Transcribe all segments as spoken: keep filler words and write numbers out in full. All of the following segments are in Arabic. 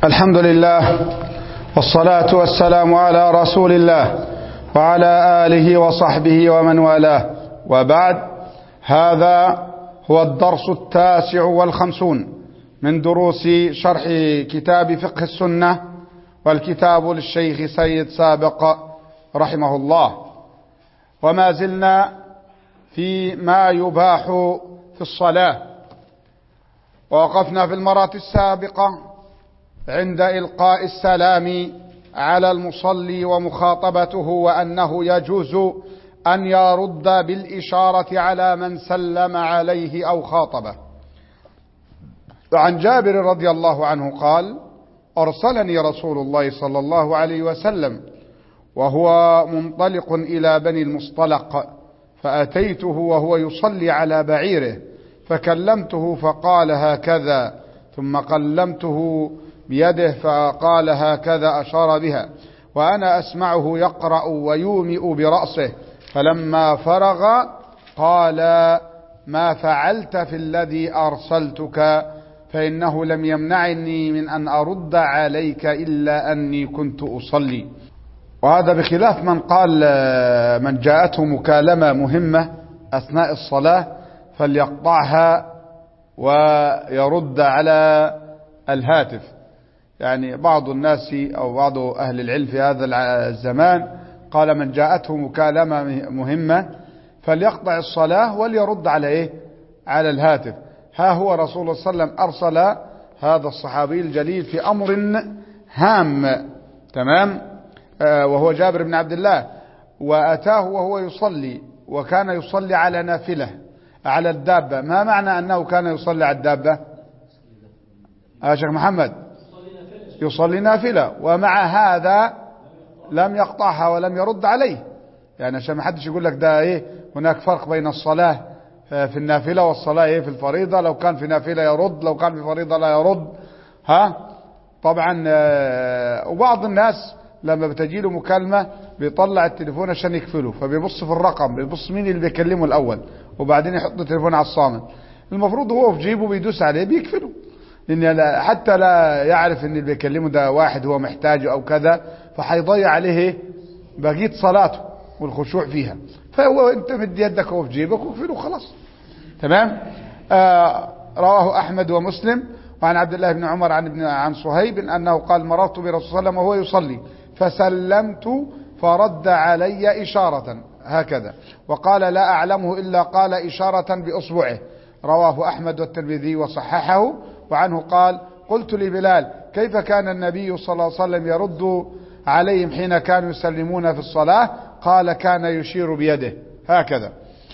الحمد لله والصلاة والسلام على رسول الله وعلى آله وصحبه ومن والاه، وبعد. هذا هو الدرس التاسع والخمسون من دروس شرح كتاب فقه السنة، والكتاب للشيخ سيد سابق رحمه الله. وما زلنا في ما يباح في الصلاة، ووقفنا في المرة السابقة عند إلقاء السلام على المصلي ومخاطبته، وأنه يجوز أن يرد بالإشارة على من سلم عليه أو خاطبه. وعن جابر رضي الله عنه قال: أرسلني رسول الله صلى الله عليه وسلم وهو منطلق إلى بني المصطلق، فأتيته وهو يصلي على بعيره فكلمته فقال هكذا، ثم قلمته بيده فقال هكذا، أشار بها، وأنا أسمعه يقرأ ويومئ برأسه، فلما فرغ قال: ما فعلت في الذي أرسلتك؟ فإنه لم يمنعني من أن أرد عليك إلا أني كنت أصلي. وهذا بخلاف من قال من جاءته مكالمة مهمة أثناء الصلاة فليقطعها ويرد على الهاتف. يعني بعض الناس أو بعض أهل العلم في هذا الزمان قال من جاءته مكالمة مهمة فليقطع الصلاة وليرد على إيه؟ على الهاتف. ها هو رسول الله صلى الله عليه وسلم أرسل هذا الصحابي الجليل في أمر هام، تمام، آه وهو جابر بن عبد الله، وأتاه وهو يصلي، وكان يصلي على نافلة على الدابة. ما معنى أنه كان يصلي على الدابة؟ يا شيخ محمد، يصلي نافلة، ومع هذا لم يقطعها ولم يرد عليه. يعني عشان ما حدش يقول لك ده ايه، هناك فرق بين الصلاة في النافلة والصلاة ايه في الفريضة. لو كان في نافلة يرد، لو كان في فريضة لا يرد. ها طبعا. وبعض الناس لما بتجيله مكالمة بيطلع التليفون عشان يكفله، فبيبص في الرقم، بيبص مين اللي بيكلمه الأول، وبعدين يحط التليفون على الصامت. المفروض هو في جيبه بيدوس عليه بيكفله، لأن حتى لا يعرف ان اللي بيكلمه ده واحد هو محتاجه او كذا، فحيضيع عليه بقية صلاته والخشوع فيها. فهو انت مد يدك وهو في جيبك وكفله خلاص، تمام. آه رواه أحمد ومسلم. وعن عبد الله بن عمر عن ابن عن صهيب انه قال: مررت برسول الله صلى الله عليه وسلم وهو يصلي فسلمت فرد علي إشارة هكذا، وقال: لا أعلمه إلا قال إشارة بأصبعه. رواه أحمد والترمذي وصححه. وعنه قال: قلت لبلال: كيف كان النبي صلى الله عليه وسلم يرد عليهم حين كانوا يسلمون في الصلاة؟ قال: كان يشير بيده هكذا.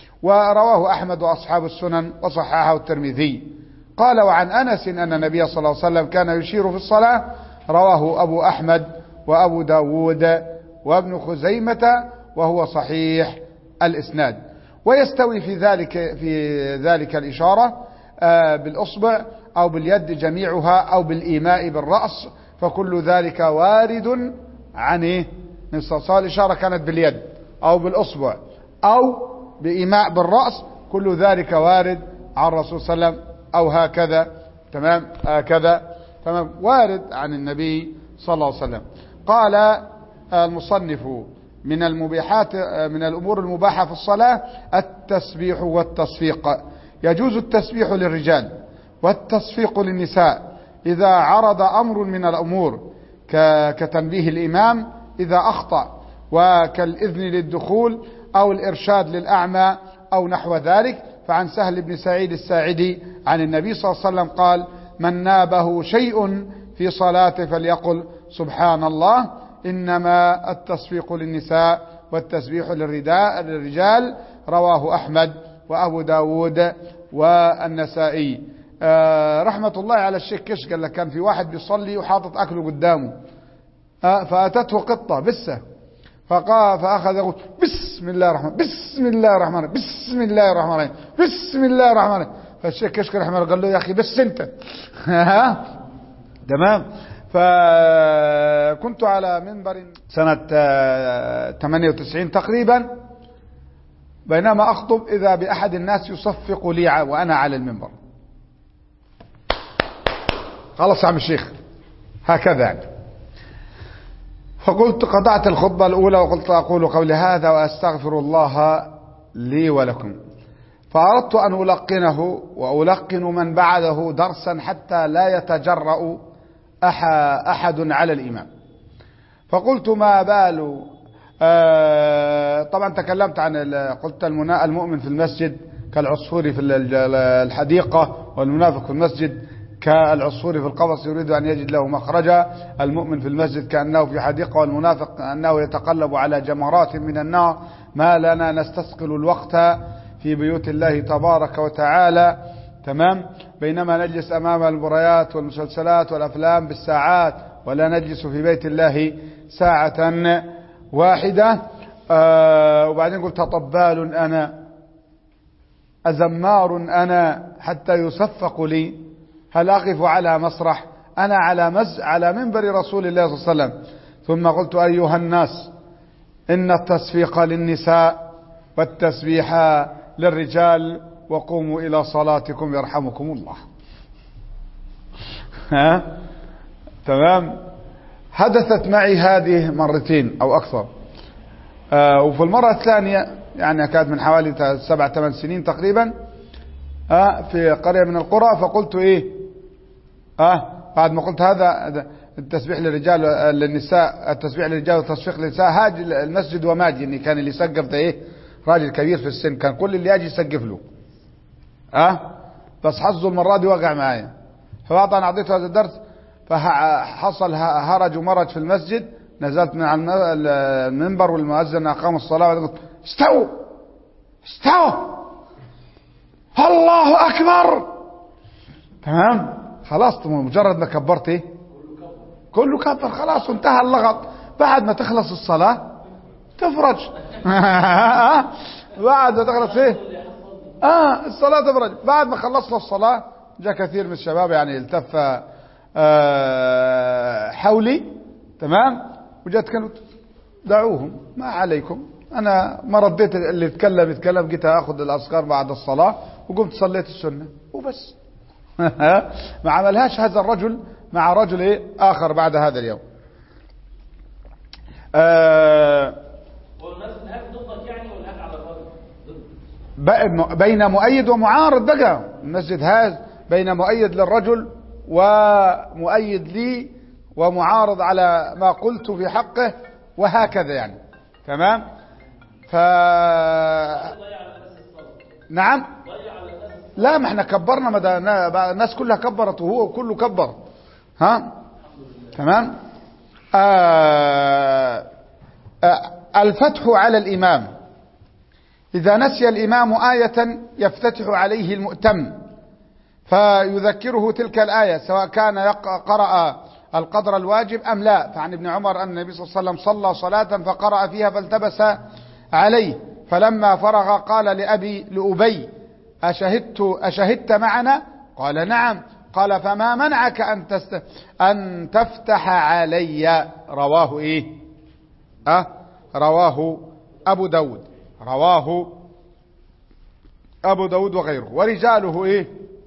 ورواه أحمد وأصحاب السنن وصححه الترمذي. قال: وعن أنس أن النبي صلى الله عليه وسلم كان يشير في الصلاة. رواه أبو أحمد وأبو داود وابن خزيمة، وهو صحيح الإسناد. ويستوي في ذلك في ذلك الإشارة بالأصبع أو باليد جميعها أو بالإيماء بالرأس، فكل ذلك وارد عن إيه؟ من صلاة الإشارة كانت باليد أو بالأصبع أو بإيماء بالرأس، كل ذلك وارد عن الرسول صلى الله عليه وسلم، أو هكذا، تمام، هكذا، تمام، وارد عن النبي صلى الله عليه وسلم. قال المصنف: من المباحات من الأمور المباحة في الصلاة التسبيح والتصفيق. يجوز التسبيح للرجال والتصفيق للنساء إذا عرض أمر من الأمور كتنبيه الإمام إذا أخطأ، وكالإذن للدخول أو الإرشاد للأعمى أو نحو ذلك. فعن سهل بن سعيد الساعدي عن النبي صلى الله عليه وسلم قال: من نابه شيء في صلاته فليقل سبحان الله. إنما التصفيق للنساء والتسبيح للرجال. رواه أحمد وأبو داود والنسائي. آه رحمة الله على الشيخ كش، قال لك كان في واحد بيصلي وحاطط أكله قدامه، آه فأتته قطة بسه، فقال فأخذ يقول بسم الله الرحمن بسم الله الرحمن بسم الله الرحمن الرحيم بسم الله الرحمن الرحيم. فالشيخ كشك رحمه الله قال له: يا أخي بس أنت. تمام. فكنت على منبر سنة ثمانية وتسعين تقريبا، بينما أخطب إذا بأحد الناس يصفق لي وأنا على المنبر. خلاص يا عم الشيخ، هكذا يعني. فقلت قطعت الخطبة الأولى وقلت أقول قولي هذا وأستغفر الله لي ولكم. فأردت أن ألقنه وألقن من بعده درسا حتى لا يتجرأ أحد على الإمام. فقلت ما بال آه طبعا تكلمت عن قلت المؤمن في المسجد كالعصفور في الحديقة، والمنافق في المسجد كالعصفور في القفص يريد أن يجد له مخرجا. المؤمن في المسجد كأنه في حديقة، والمنافق كأنه يتقلب على جمرات من النار. ما لنا نستثقل الوقت في بيوت الله تبارك وتعالى، تمام، بينما نجلس أمام المباريات والمسلسلات والأفلام بالساعات، ولا نجلس في بيت الله ساعة واحدة. آه وبعدين قلت طبال أنا أزمار أنا حتى يصفق لي، هل أقف على مسرح؟ أنا على مز على منبر رسول الله صلى الله عليه وسلم. ثم قلت أيها الناس إن التصفيق للنساء والتسبيح للرجال، وقوموا إلى صلاتكم يرحمكم الله. ها تمام. حدثت معي هذه مرتين أو أكثر. آه وفي المرة الثانية يعني كانت من حوالي سبع ثمان سنين تقريبا، آه في قرية من القرى. فقلت إيه آه بعد ما قلت هذا التسبيح للرجال للنساء، التسبيح للرجال والتصفيق للنساء، هاجي المسجد وماجي إني كان اللي يسقف ده إيه راجل كبير في السن، كان كل اللي يجي يسقف له. آه بس حظه المرة دي وقع معايا. فبعد أن أعطيته هذا الدرس فحصل هرج ومرج في المسجد. نزلت من على المنبر والمؤذن أقام الصلاة وقلت استووا استووا الله أكبر. تمام خلاص، مجرد ما كبرت ايه كله كبر خلاص وانتهى اللغط. بعد ما تخلص الصلاة تفرج بعد ما تخلص ايه اه الصلاة تفرج. بعد ما خلصنا الصلاة جاء كثير من الشباب يعني التف آه حولي، تمام، وجات كانوا دعوهم ما عليكم. انا ما رديت، اللي يتكلم يتكلم، جيت اخذ الاذكار بعد الصلاة وقمت صليت السنة وبس. ما عملهاش هذا الرجل مع رجل ايه اخر بعد هذا اليوم. آه بين مؤيد ومعارض بقى المسجد هذا، بين مؤيد للرجل ومؤيد لي ومعارض على ما قلت في حقه وهكذا يعني. تمام. ف نعم لا ما احنا كبرنا، ما الناس كلها كبرت وهو كله كبر. ها تمام. آه آه الفتح على الإمام، إذا نسي الإمام آية يفتتح عليه المؤتم فيذكره تلك الآية سواء كان قرأ القدر الواجب أم لا. فعن ابن عمر أن النبي صلى الله عليه وسلم صلى صلاة فقرأ فيها فالتبس عليه، فلما فرغ قال لأبي لأبي أشهدت أشهدت معنا؟ قال نعم. قال فما منعك أن, تست... أن تفتح علي؟ رواه إيه أه؟ رواه أبو داود، رواه أبو داود وغيره، ورجاله إيه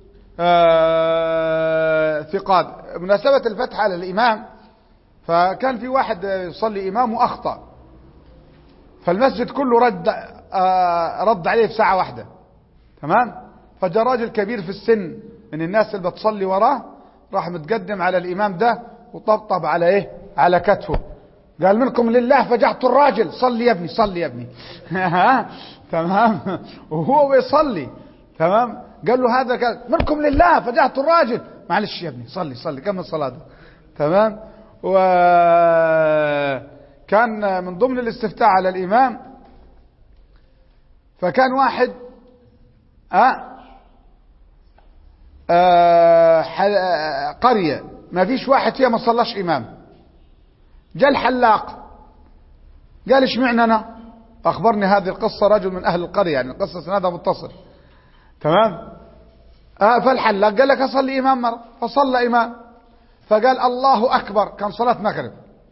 آه... ثقات. مناسبة الفتح على الإمام، فكان في واحد يصلي إمام وأخطأ، فالمسجد كله رد آه... رد عليه في ساعة واحدة، تمام. فجاء راجل كبير في السن من الناس اللي بتصلي وراه، راح متقدم على الإمام ده وطبطب على إيه على كتفه، قال منكم لله فجعت الراجل، صلي يا ابني صلي يا ابني تمام. وهو بيصلي، تمام، قال له هذا قال منكم لله فجعت الراجل، معلش يا ابني صلي صلي كمل صلاته، تمام. وكان من ضمن الاستفتاء على الإمام، فكان واحد أه أه قرية ما فيش واحد فيها ما صلاش إمام، جاء الحلاق قال اشمعنى انا؟ اخبرني هذه القصة رجل من اهل القرية، يعني القصة سنادها متصل، تمام. آه فالحلاق قال لك اصلي امام مرة، فصلى امام، فقال الله اكبر، كان صلاة مغرب،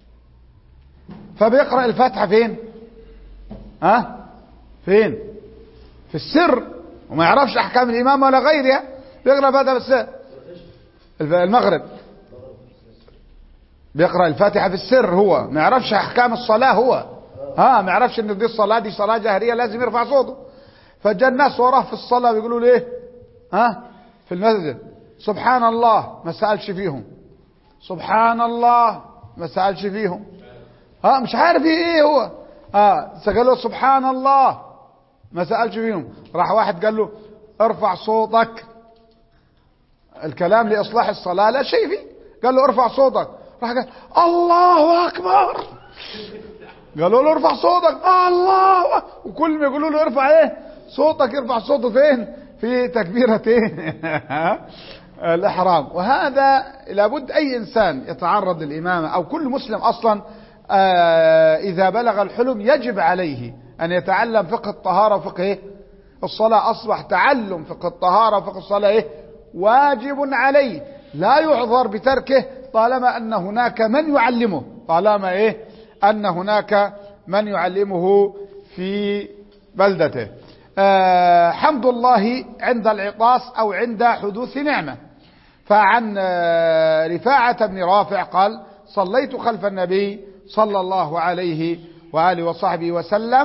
فبيقرأ الفاتحة فين ها آه؟ فين في السر، وما يعرفش احكام الامام ولا غيرها، بيقرأ فاتحة بس المغرب بيقرأ الفاتحة في السر، هو ما يعرفش أحكام الصلاة، هو ها ما يعرفش إن دي الصلاة دي صلاة جهرية لازم يرفع صوته. فجاء الناس وراه في الصلاة بيقولوا له إيه ها في المسجد سبحان الله، ما سألش فيهم. سبحان الله ما سألش فيهم. ها مش عارف ايه هو. ها قال له سبحان الله ما سألش فيهم. راح واحد قال له ارفع صوتك، الكلام لإصلاح الصلاة لا شيء فيه. قال له ارفع صوتك، راح قال الله أكبر. قالوا له ارفع صوتك الله أكبر. وكل ما يقولوا له ارفع ايه صوتك يرفع صوته فين؟ في تكبيرة ايه الإحرام. وهذا لابد أي إنسان يتعرض للإمامة أو كل مسلم أصلا آه إذا بلغ الحلم يجب عليه أن يتعلم فقه الطهارة وفقه إيه؟ الصلاة. أصبح تعلم فقه الطهارة وفقه الصلاة إيه؟ واجب عليه، لا يعذر بتركه طالما أن هناك من يعلمه، طالما إيه أن هناك من يعلمه في بلدته. آه حمد الله عند العطاس أو عند حدوث نعمة. فعن آه رفاعة بن رافع قال صليت خلف النبي صلى الله عليه وآله وصحبه وسلم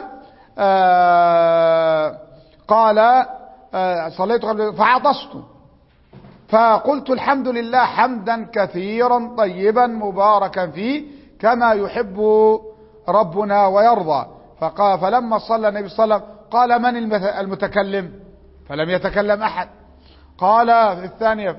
آه قال آه صليت خلف فعطست فقلت الحمد لله حمدا كثيرا طيبا مباركا فيه كما يحب ربنا ويرضى. فقال فلما صلى النبي صلى الله عليه وسلم قال من المتكلم؟ فلم يتكلم أحد. قال في الثانية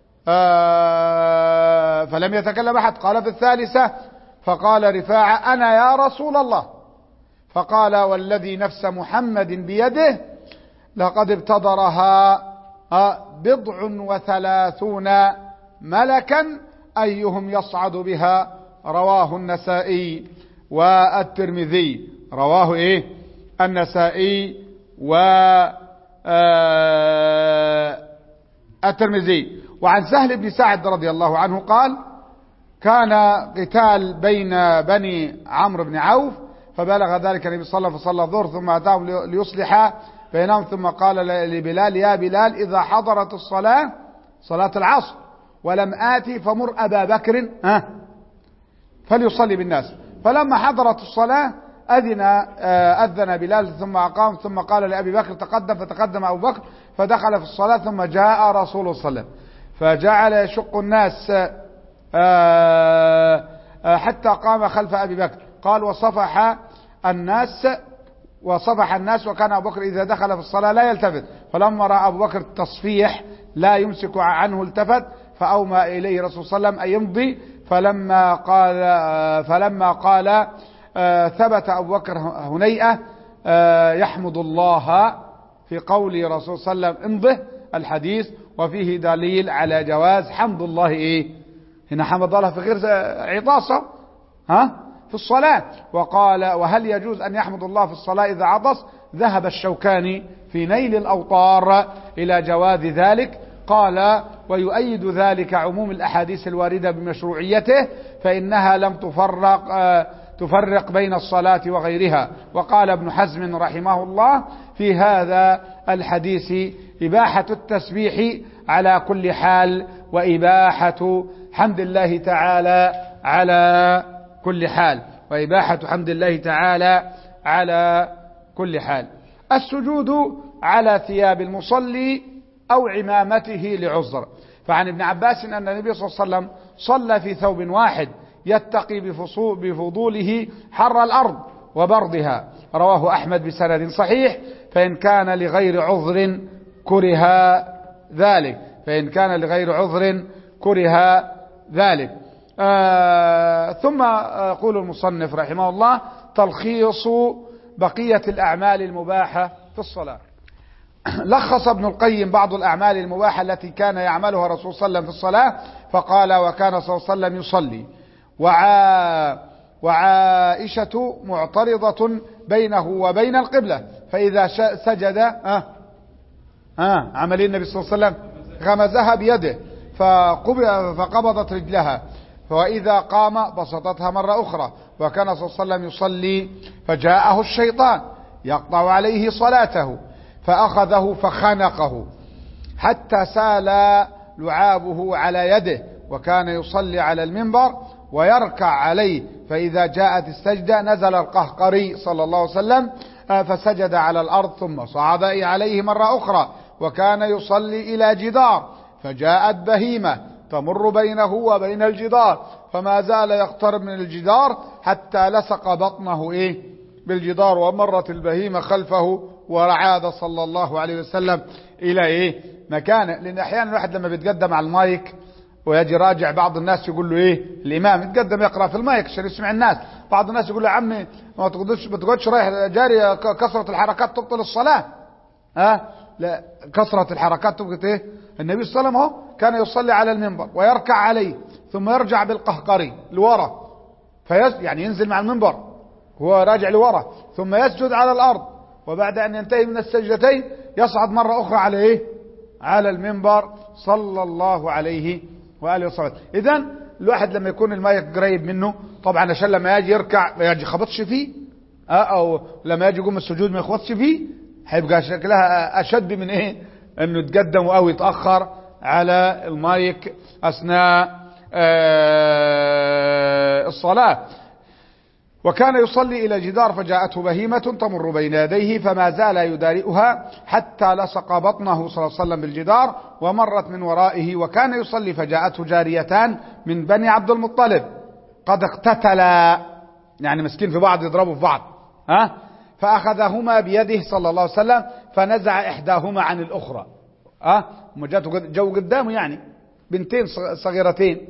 آه فلم يتكلم أحد. قال في الثالثة فقال رفاعة أنا يا رسول الله. فقال والذي نفس محمد بيده لقد ابتدرها بضع وثلاثون ملكا أيهم يصعد بها. رواه النسائي والترمذي. رواه ايه النسائي والترمذي. وعن سهل بن سعد رضي الله عنه قال كان قتال بين بني عمرو بن عوف فبلغ ذلك النبي صلى الله عليه وسلم فصلى الظهر ثم أتاهم ليصلح بينهم ثم قال لبلال يا بلال إذا حضرت الصلاة صلاة العصر ولم آتي فمر أبا بكر ها فليصلي بالناس. فلما حضرت الصلاة أذن أذن بلال ثم أقام ثم قال لأبي بكر تقدم فتقدم أبو بكر فدخل في الصلاة ثم جاء رسول الله صلى الله عليه وسلم فجعل يشق الناس حتى قام خلف أبي بكر. قال وصفح الناس وصفح الناس وكان أبو بكر إذا دخل في الصلاة لا يلتفت. فلما رأى أبو بكر التصفيح لا يمسك عنه التفت فأومى إليه رسول صلى الله عليه وسلم أن يمضي. فلما قال فلما قال ثبت أبو بكر هنيئة يحمد الله في قول رسول صلى الله عليه وسلم امضه الحديث. وفيه دليل على جواز حمد الله ايه هنا حمد الله في غير عطاسه ها في الصلاة. وقال وهل يجوز أن يحمد الله في الصلاة إذا عطس؟ ذهب الشوكاني في نيل الأوطار إلى جواز ذلك. قال ويؤيد ذلك عموم الأحاديث الواردة بمشروعيته فإنها لم تفرق تفرق بين الصلاة وغيرها. وقال ابن حزم رحمه الله في هذا الحديث إباحة التسبيح على كل حال وإباحة حمد الله تعالى على كل حال وإباحة حمد الله تعالى على كل حال. السجود على ثياب المصلي أو عمامته لعذر. فعن ابن عباس أن النبي صلى الله عليه وسلم صلى في ثوب واحد يتقي بفضوله حر الأرض وبردها. رواه أحمد بسند صحيح. فإن كان لغير عذر كره ذلك فإن كان لغير عذر كره ذلك. آه ثم يقول المصنف رحمه الله تلخيص بقية الأعمال المباحة في الصلاة. لخص ابن القيم بعض الأعمال المباحة التي كان يعملها رسول صلى الله عليه وسلم في الصلاة فقال وكان صلى الله عليه وسلم يصلي وعا وعائشة معترضة بينه وبين القبلة فإذا سجد آه آه عمل النبي صلى الله عليه وسلم غمزها بيده فقبضت رجلها وإذا قام بسطتها مرة أخرى. وكان صلى الله عليه وسلم يصلي فجاءه الشيطان يقطع عليه صلاته فأخذه فخنقه حتى سال لعابه على يده. وكان يصلي على المنبر ويركع عليه، فإذا جاءت السجدة نزل القهقري صلى الله عليه وسلم فسجد على الأرض ثم صعد عليه مرة أخرى. وكان يصلي إلى جدار فجاءت بهيمة تمر بينه وبين الجدار، فما زال يقترب من الجدار حتى لصق بطنه إيه بالجدار، ومرت البهيمة خلفه ورعاد صلى الله عليه وسلم إلى إيه مكانه. لأن أحيانا الواحد لما بيتقدم على المايك ويجي راجع، بعض الناس يقول له إيه الإمام يتقدم يقرأ في المايك عشان يسمع الناس، بعض الناس يقول له عمي ما تقعدش ما تقعدش رايح جاري، كثرة الحركات تبطل الصلاة. ها لا، كثرة الحركات تبطل إيه. النبي صلى الله عليه وسلم هو كان يصلي على المنبر ويركع عليه ثم يرجع بالقهقري لورا، فيز يعني ينزل مع المنبر هو راجع لورا، ثم يسجد على الأرض، وبعد أن ينتهي من السجدتين يصعد مرة أخرى على إيه على المنبر صلى الله عليه وآله وسلم. إذن الواحد لما يكون المايك قريب منه طبعا عشان لما يجي يركع ما يجي خبطش فيه، أو لما يجي يقوم السجود ما يخبطش فيه، هيبقى شكلها أشد من إيه أنه يتقدم أو يتأخر على المايك أثناء الصلاة. وكان يصلي إلى جدار فجاءته بهيمة تمر بين يديه فما زال يدارئها حتى لصق بطنه صلى الله عليه وسلم بالجدار ومرت من ورائه. وكان يصلي فجاءته جاريتان من بني عبد المطلب قد اقتتلا، يعني مسكين في بعض يضربوا في بعض، ها فأخذهما بيده صلى الله عليه وسلم فنزع إحداهما عن الأخرى. ها جاته جو قدامه يعني بنتين صغيرتين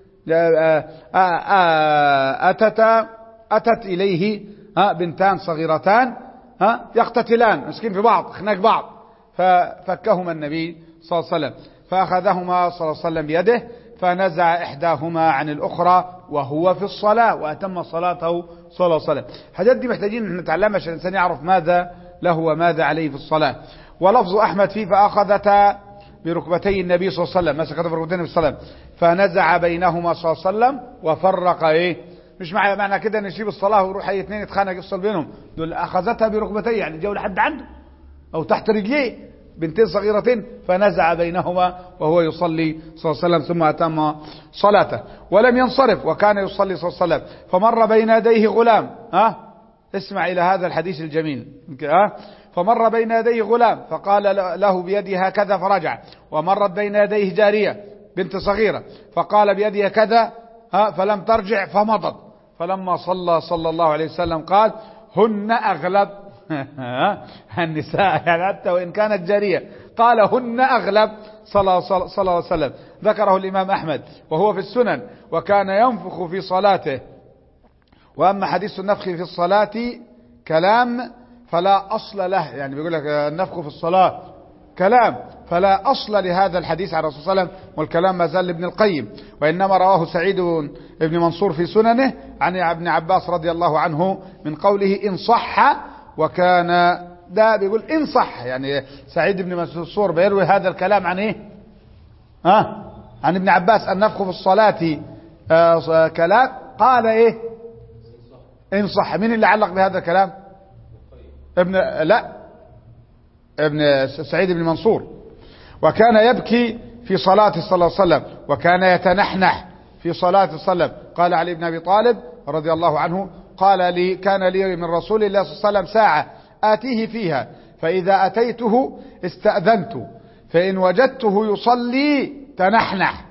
أتتا أتت إليه ها بنتان صغيرتان ها يقتتلان مسكين في بعض خناق بعض، ففكهما النبي صلى الله عليه وسلم فأخذهما صلى الله عليه وسلم بيده فنزع إحداهما عن الأخرى وهو في الصلاة وأتم صلاته صلى الله عليه وسلم. حاجات دي محتاجين ان نتعلمها عشان الإنسان يعرف ماذا له وماذا عليه في الصلاة. ولفظ أحمد فيه فأخذتا بركبتي النبي صلى الله عليه وسلم، مسكت بركبتي النبي صلى الله عليه وسلم فنزع بينهما صلى الله عليه وسلم وفرق ايه، مش معنى معنى كده ان يسيب الصلاه ويروح اي اثنين يتخانق يفصل بينهم، دول اخذتها بركبتيه يعني جو لحد عنده او تحت رجليه بنتين صغيرتين فنزع بينهما وهو يصلي صلى الله عليه وسلم ثم اتم صلاته ولم ينصرف. وكان يصلي صلى الله عليه وسلم فمر بين يديه غلام، ها اسمع الى هذا الحديث الجميل، ها فمر بين يديه غلام فقال له بيده هكذا فرجع، ومرت بين يديه جارية بنت صغيرة فقال بيده كذا ها فلم ترجع فمضت، فلما صلى صلى الله عليه وسلم قال هن أغلب النساء يعني حتى وإن كانت جارية قال هن أغلب صلى الله عليه وسلم. ذكره الإمام أحمد وهو في السنن وكان ينفخ في صلاته. وأما حديث النفخ في الصلاة كلام فلا أصل له، يعني بيقول لك النفخ في الصلاة كلام فلا أصل لهذا الحديث عن الرسول صلى الله عليه وسلم، والكلام ما زال لابن القيم، وإنما رواه سعيد بن منصور في سننه عن ابن عباس رضي الله عنه من قوله إن صح. وكان ده بيقول إن صح، يعني سعيد بن منصور بيروي هذا الكلام عن إيه ها عن ابن عباس النفخ في الصلاة آه كلام، قال إيه إن صح. مين اللي علق بهذا الكلام؟ ابن لا ابن سعيد بن منصور. وكان يبكي في صلاته صلى الله عليه وسلم وكان يتنحنح في صلاته صلى الله عليه وسلم. قال علي بن أبي طالب رضي الله عنه قال لي كان لي من رسول الله صلى الله عليه وسلم ساعة آتيه فيها فإذا أتيته استأذنت فإن وجدته يصلي تنحنح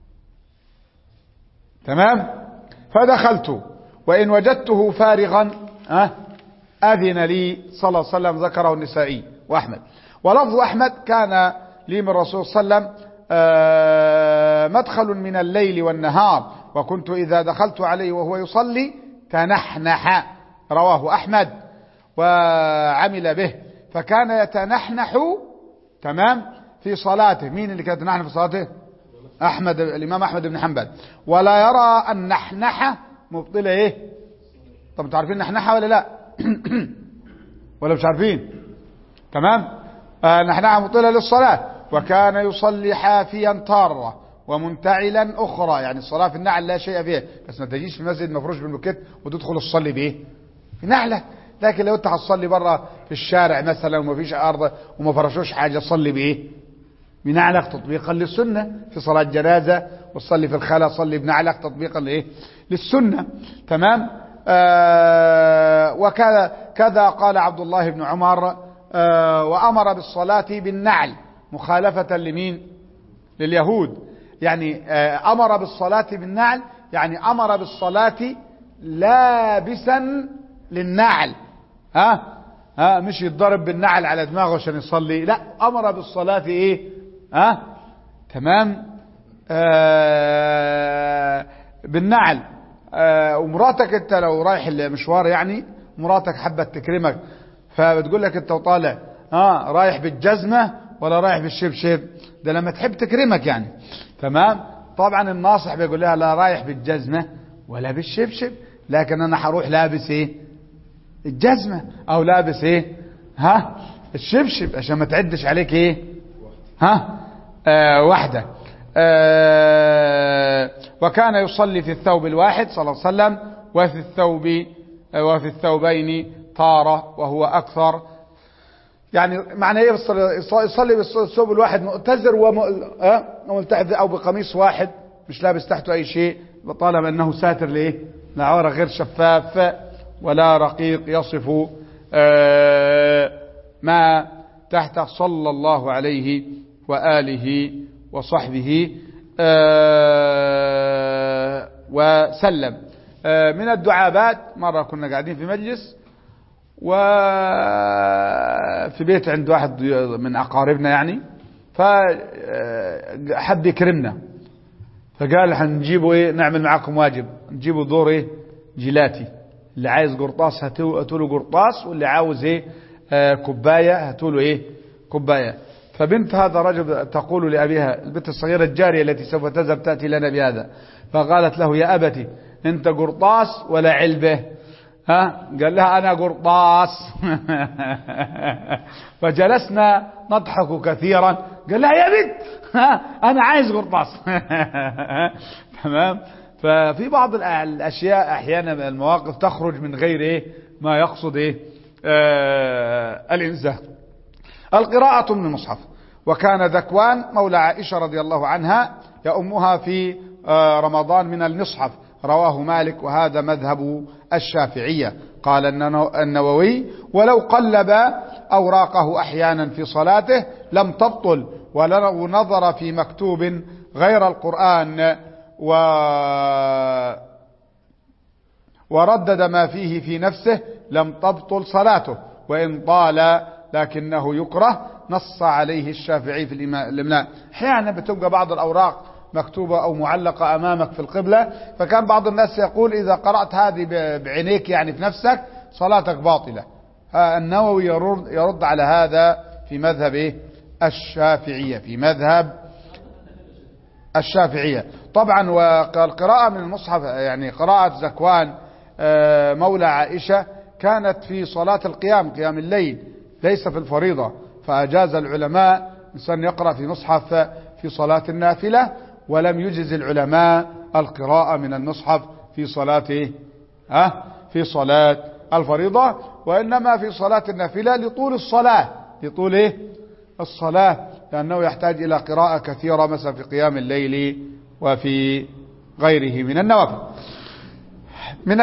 تمام فدخلت وإن وجدته فارغا أه أذن لي صلى الله عليه وسلم. ذكره النسائي وأحمد. ولفظ أحمد كان لي من الرسول صلى الله عليه وسلم مدخل من الليل والنهار وكنت إذا دخلت عليه وهو يصلي تنحنح. رواه أحمد وعمل به. فكان يتنحنح تمام في صلاته. مين اللي كان يتنحنح في صلاته؟ أحمد الإمام أحمد بن حنبل. ولا يرى النحنحة مبطلة إيه؟ طب انتوا عارفين نحنحة ولا لا؟ ولا مش عارفين؟ تمام. آه نحنحة مبطلة للصلاة. وكان يصلي حافيا طارة ومنتعلا أخرى، يعني الصلاة في النعل لا شيء فيها، بس ما تجيش في مسجد مفروش بالموكيت وتدخل تصلي بإيه؟ في نعلة. لكن لو انت هتصلي بره في الشارع مثلا وما فيش أرض وما فرشوش حاجة تصلي بإيه؟ بنعلك تطبيقا للسنة في صلاة جنازة وتصلي في الخلاء صلي بنعلك تطبيقا لإيه للسنة. تمام. آه وكذا كذا قال عبد الله بن عمر آه وأمر بالصلاة بالنعل مخالفة لمين؟ لليهود. يعني آه أمر بالصلاة بالنعل يعني أمر بالصلاة لابسا للنعل. ها ها مش يتضرب بالنعل على دماغه عشان يصلي، لا، أمر بالصلاة ايه؟ ها تمام. آه بالنعل. آه ومراتك انت لو رايح المشوار، يعني مراتك حبت تكرمك فبتقول لك انت وطالع ها رايح بالجزمة ولا رايح بالشبشب؟ ده لما تحب تكرمك يعني. تمام. طبعا الناصح بيقول لها لا رايح بالجزمة ولا بالشبشب، لكن انا هروح لابس ايه؟ الجزمة او لابس ايه؟ ها الشبشب عشان ما تعدش عليك ايه؟ ها آه واحدة. آه وكان يصلي في الثوب الواحد صلى الله عليه وسلم وفي الثوب آه وفي الثوبين طارة وهو أكثر. يعني معنى ايه يصلي بالثوب الواحد مؤتزر وملتحف او بقميص واحد مش لابس تحته اي شيء طالما انه ساتر ليه؟ لعورة غير شفاف ولا رقيق يصف آه ما تحته صلى الله عليه وآله وصحبه آه وسلم. آه من الدعابات، مرة كنا قاعدين في مجلس وفي بيت عند واحد من أقاربنا يعني، فحب يكرمنا فقال حنجيبه ايه نعمل معاكم واجب، نجيبه دور ايه جيلاتي، اللي عايز قرطاس هاتوا له قرطاس واللي عاوز ايه آه كوبايه هاتوا له ايه كوبايه. فبنت هذا الرجل تقول لأبيها البنت الصغيرة الجارية التي سوف تذهب تأتي لنا بهذا، فقالت له يا أبتي انت قرطاس ولا علبة؟ ها قال لها أنا قرطاس. فجلسنا نضحك كثيرا. قال لها يا بنت ها أنا عايز قرطاس. تمام. ففي بعض الأشياء أحيانا المواقف تخرج من غير إيه ما يقصد إيه آه الإنسان. القراءة من المصحف. وكان ذكوان مولى عائشة رضي الله عنها يأمها في آه رمضان من المصحف، رواه مالك وهذا مذهب الشافعية. قال النووي ولو قلب أوراقه أحيانا في صلاته لم تبطل، ولو نظر في مكتوب غير القرآن و وردد ما فيه في نفسه لم تبطل صلاته وإن طال، لكنه يكره. نص عليه الشافعي في الإملاء. أحيانا بتبقى بعض الأوراق مكتوبة أو معلقة أمامك في القبلة، فكان بعض الناس يقول إذا قرأت هذه بعينيك يعني في نفسك صلاتك باطلة. النووي يرد, يرد على هذا في مذهب إيه؟ الشافعية في مذهب الشافعية. طبعا والقراءة من المصحف يعني قراءة ذكوان مولى عائشة كانت في صلاة القيام قيام الليل ليس في الفريضة، فأجاز العلماء إنسان يقرأ في مصحف في صلاة النافلة، ولم يجز العلماء القراءة من المصحف في صلاة ها في صلاة الفريضة، وإنما في صلاة النافلة لطول الصلاة لطول إيه؟ الصلاة، لأنه يحتاج إلى قراءة كثيرة مثلا في قيام الليل وفي غيره من النوافل. من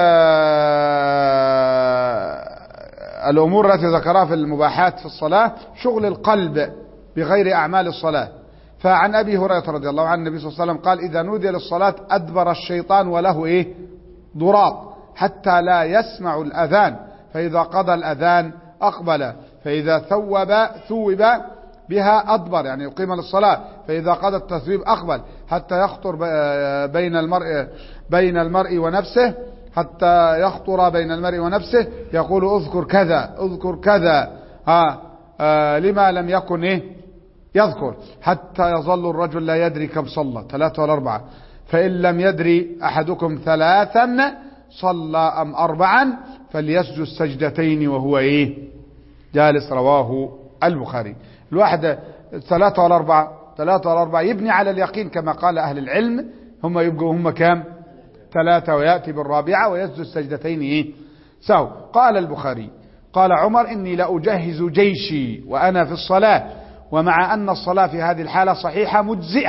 الأمور التي ذكرها في المباحات في الصلاة شغل القلب بغير أعمال الصلاة. فعن أبي هريرة رضي الله عنه النبي صلى الله عليه وسلم قال إذا نودي للصلاة أدبر الشيطان وله إيه ضراط حتى لا يسمع الأذان، فإذا قضى الأذان أقبل، فإذا ثوب ثوب بها أدبر يعني يقيم للصلاة، فإذا قضى التثويب أقبل حتى يخطر بين المرء بين المرء ونفسه حتى يخطر بين المرء ونفسه يقول اذكر كذا اذكر كذا ها آه لما لم يكن إيه يذكر، حتى يظل الرجل لا يدري كم صلى ثلاثة ولا أربعة، فإن لم يدري أحدكم ثلاثا صلى أم أربعا فليسجد سجدتين وهو إيه جالس، رواه البخاري. الواحد ثلاثة ولا أربعة ثلاثة ولا أربعة يبني على اليقين كما قال أهل العلم، هم يبقوا هم كام ثلاثة، ويأتي بالرابعة ويسجد سجدتين إيه سو. قال البخاري قال عمر إني لأجهز جيشي وأنا في الصلاة، ومع أن الصلاة في هذه الحالة صحيحة مجزئة،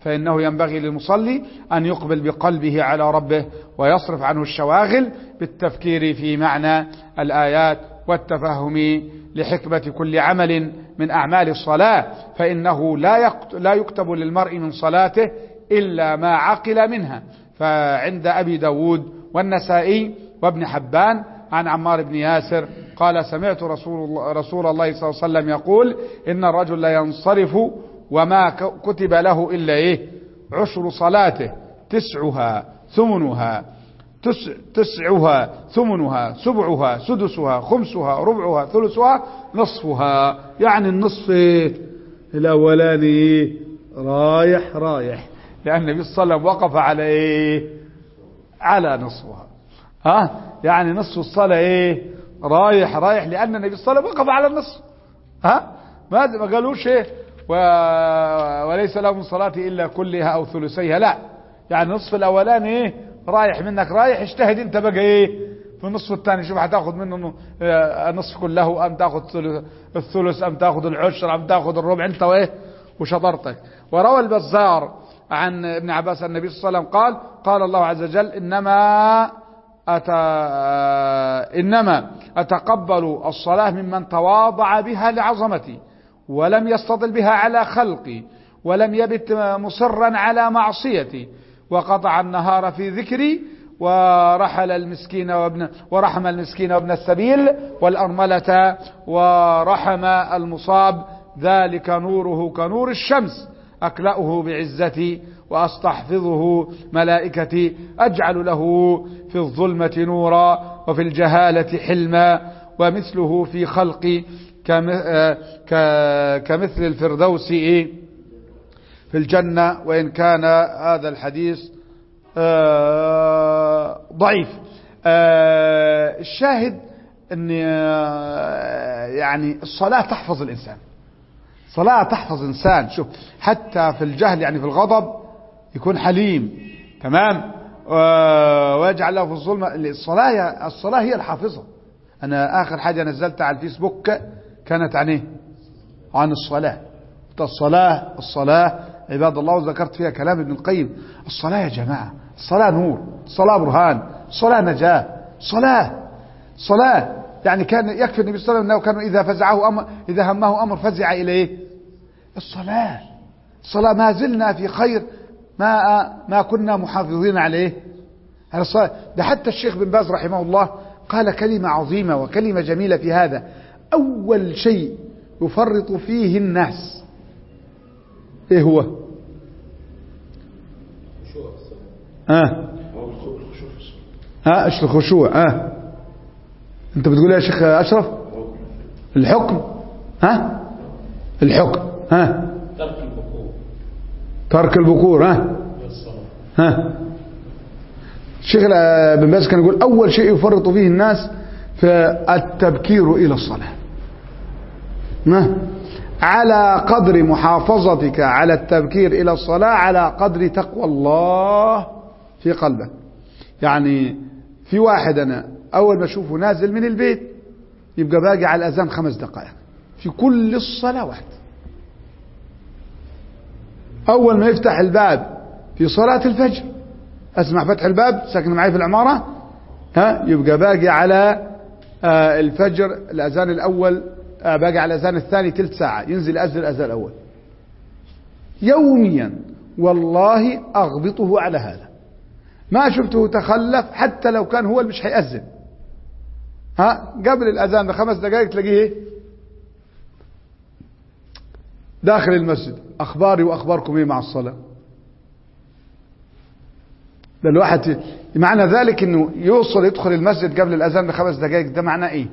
فإنه ينبغي للمصلي أن يقبل بقلبه على ربه ويصرف عنه الشواغل بالتفكير في معنى الآيات والتفهم لحكمة كل عمل من أعمال الصلاة، فإنه لا يكتب للمرء من صلاته إلا ما عقل منها. فعند أبي داود والنسائي وابن حبان عن عمار بن ياسر قال سمعت رسول الله, رسول الله صلى الله عليه وسلم يقول إن الرجل لا ينصرف وما كتب له إلا إيه عشر صلاته تسعها ثمنها تسع تسعها ثمنها سبعها سدسها خمسها ربعها ثلثها نصفها. يعني النصف الأولاني رايح رايح، لأن النبي صلى الله عليه وسلم وقف على إيه على نصفها. ها يعني نصف الصلاة إيه رايح رايح، لأن النبي صلى الله عليه وسلم وقف على النصف. ها ما ما قالوش إيه و... وليس له من صلاتي إلا كلها أو ثلثيها، لا، يعني نصف الأولاني إيه رايح منك رايح، اجتهد انت بقى ايه في النصف الثاني، شوف هتاخد منه النصف كله ام تاخد الثلث ام تاخد العشر ام تاخد الربع، انت وايه وشطرتك. وروى البزار عن ابن عباس النبي صلى الله عليه وسلم قال قال الله عز وجل انما أت... انما اتقبل الصلاة ممن تواضع بها لعظمتي ولم يستطل بها على خلقي ولم يبت مصرا على معصيتي وقطع النهار في ذكري ورحل المسكين وابن ورحم المسكين وابن السبيل والأرملة ورحم المصاب، ذلك نوره كنور الشمس أكلأه بعزتي وأستحفظه ملائكتي أجعل له في الظلمة نورا وفي الجهالة حلما ومثله في خلقي كمثل الفردوس في الجنة، وإن كان هذا الحديث ضعيف. الشاهد أن يعني الصلاة تحفظ الإنسان، صلاة تحفظ الإنسان. شوف حتى في الجهل يعني في الغضب يكون حليم تمام، ويجعل له في الظلمة. الصلاة الصلاة هي الحافظة. أنا آخر حاجة نزلتها على الفيسبوك كانت عن إيه؟ عن الصلاة. الصلاة الصلاة عباد الله، وذكرت فيها كلام ابن القيم. الصلاة يا جماعة، الصلاة نور، الصلاة برهان، الصلاة نجاة، صلاة صلاة يعني كان يكفي النبي صلى الله عليه وسلم أنه كانوا إذا فزعه أمر إذا همه أمر فزع إليه الصلاة. الصلاة ما زلنا في خير ما ما كنا محافظين عليه على الصلاة. ده حتى الشيخ بن باز رحمه الله قال كلمة عظيمة وكلمة جميلة في هذا: أول شيء يفرط فيه الناس ايه هو؟ اه ها ايش الخشوع؟ اه انت بتقول يا شيخ اشرف الحكم؟ ها الحكم ها ترك البكور ترك البكور ها ها الشيخ بن باز كان يقول اول شيء يفرط فيه الناس في التبكير الى الصلاة. ما على قدر محافظتك على التبكير إلى الصلاة على قدر تقوى الله في قلبك. يعني في واحد أنا أول ما أشوفه نازل من البيت يبقى باقي على الأذان خمس دقائق في كل الصلاة واحد. أول ما يفتح الباب في صلاة الفجر أسمع فتح الباب، ساكن معي في العمارة، ها يبقى باقي على الفجر الأذان الأول، باقي على الأذان الثاني تلت ساعة ينزل أذن الأذان الأول يوميا. والله أغبطه على هذا، ما شفته تخلف حتى لو كان هو اللي مش هيأذن. ها قبل الأذان بخمس دقائق تلاقيه داخل المسجد. أخباري وأخباركم إيه مع الصلاة؟ ده الواحد معنى ذلك إنه يوصل يدخل المسجد قبل الأذان بخمس دقائق، ده معناه إيه؟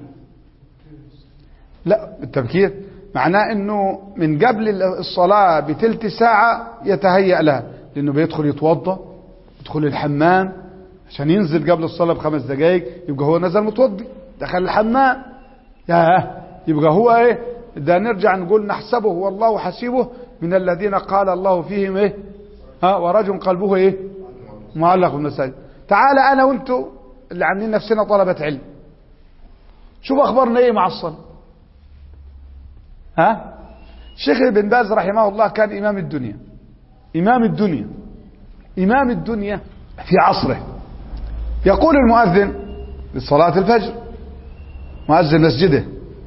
لا التبكير معناه انه من قبل الصلاة بتلت ساعة يتهيأ لها، لانه بيدخل يتوضى، يدخل الحمام عشان ينزل قبل الصلاة بخمس دقائق، يبقى هو نزل متوضي دخل الحمام. يا يبقى هو ايه ده؟ نرجع نقول نحسبه والله حسيبه من الذين قال الله فيهم ايه ها ورجل قلبه ايه معلق بالمساجد. تعال انا وانتو اللي عاملين نفسنا طلبة علم، شوف اخبارنا ايه مع الصلاة. ها الشيخ ابن باز رحمه الله كان إمام الدنيا، إمام الدنيا إمام الدنيا في عصره. يقول المؤذن لصلاة الفجر، مؤذن مسجده،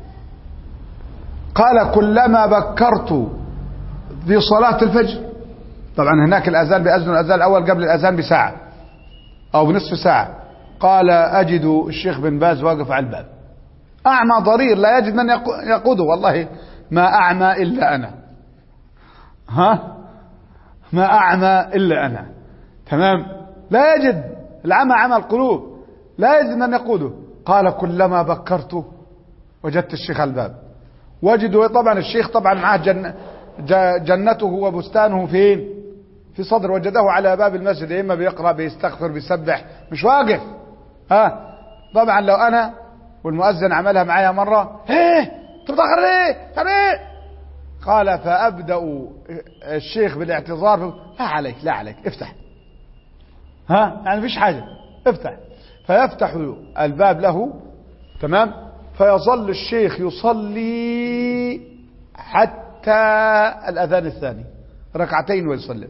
قال كلما بكرت في صلاة الفجر، طبعا هناك الأذان بأذن الأذان الأول قبل الأذان بساعة أو بنصف ساعة، قال أجد الشيخ بن باز واقف على الباب أعمى ضرير لا يجد من يقوده، والله ما أعمى إلا أنا، ها ما أعمى إلا أنا، تمام، لا يجد، العمى عمى القلوب، لا يجد من يقوده. قال كلما بكرت وجدت الشيخ على الباب، وجدوا طبعا الشيخ طبعا معه جن جنته وبستانه فين؟ في صدر، وجده على باب المسجد، إما بيقرأ بيستغفر بيسبح، مش واقف. ها طبعا لو أنا والمؤذن عملها معايا مرة، ايه تتأخر ليه؟ ايه؟ قال فأبدأ الشيخ بالاعتذار، لا عليك لا عليك افتح، ها يعني فيش حاجة افتح، فيفتح الباب له، تمام، فيظل الشيخ يصلي حتى الأذان الثاني ركعتين ويصلي.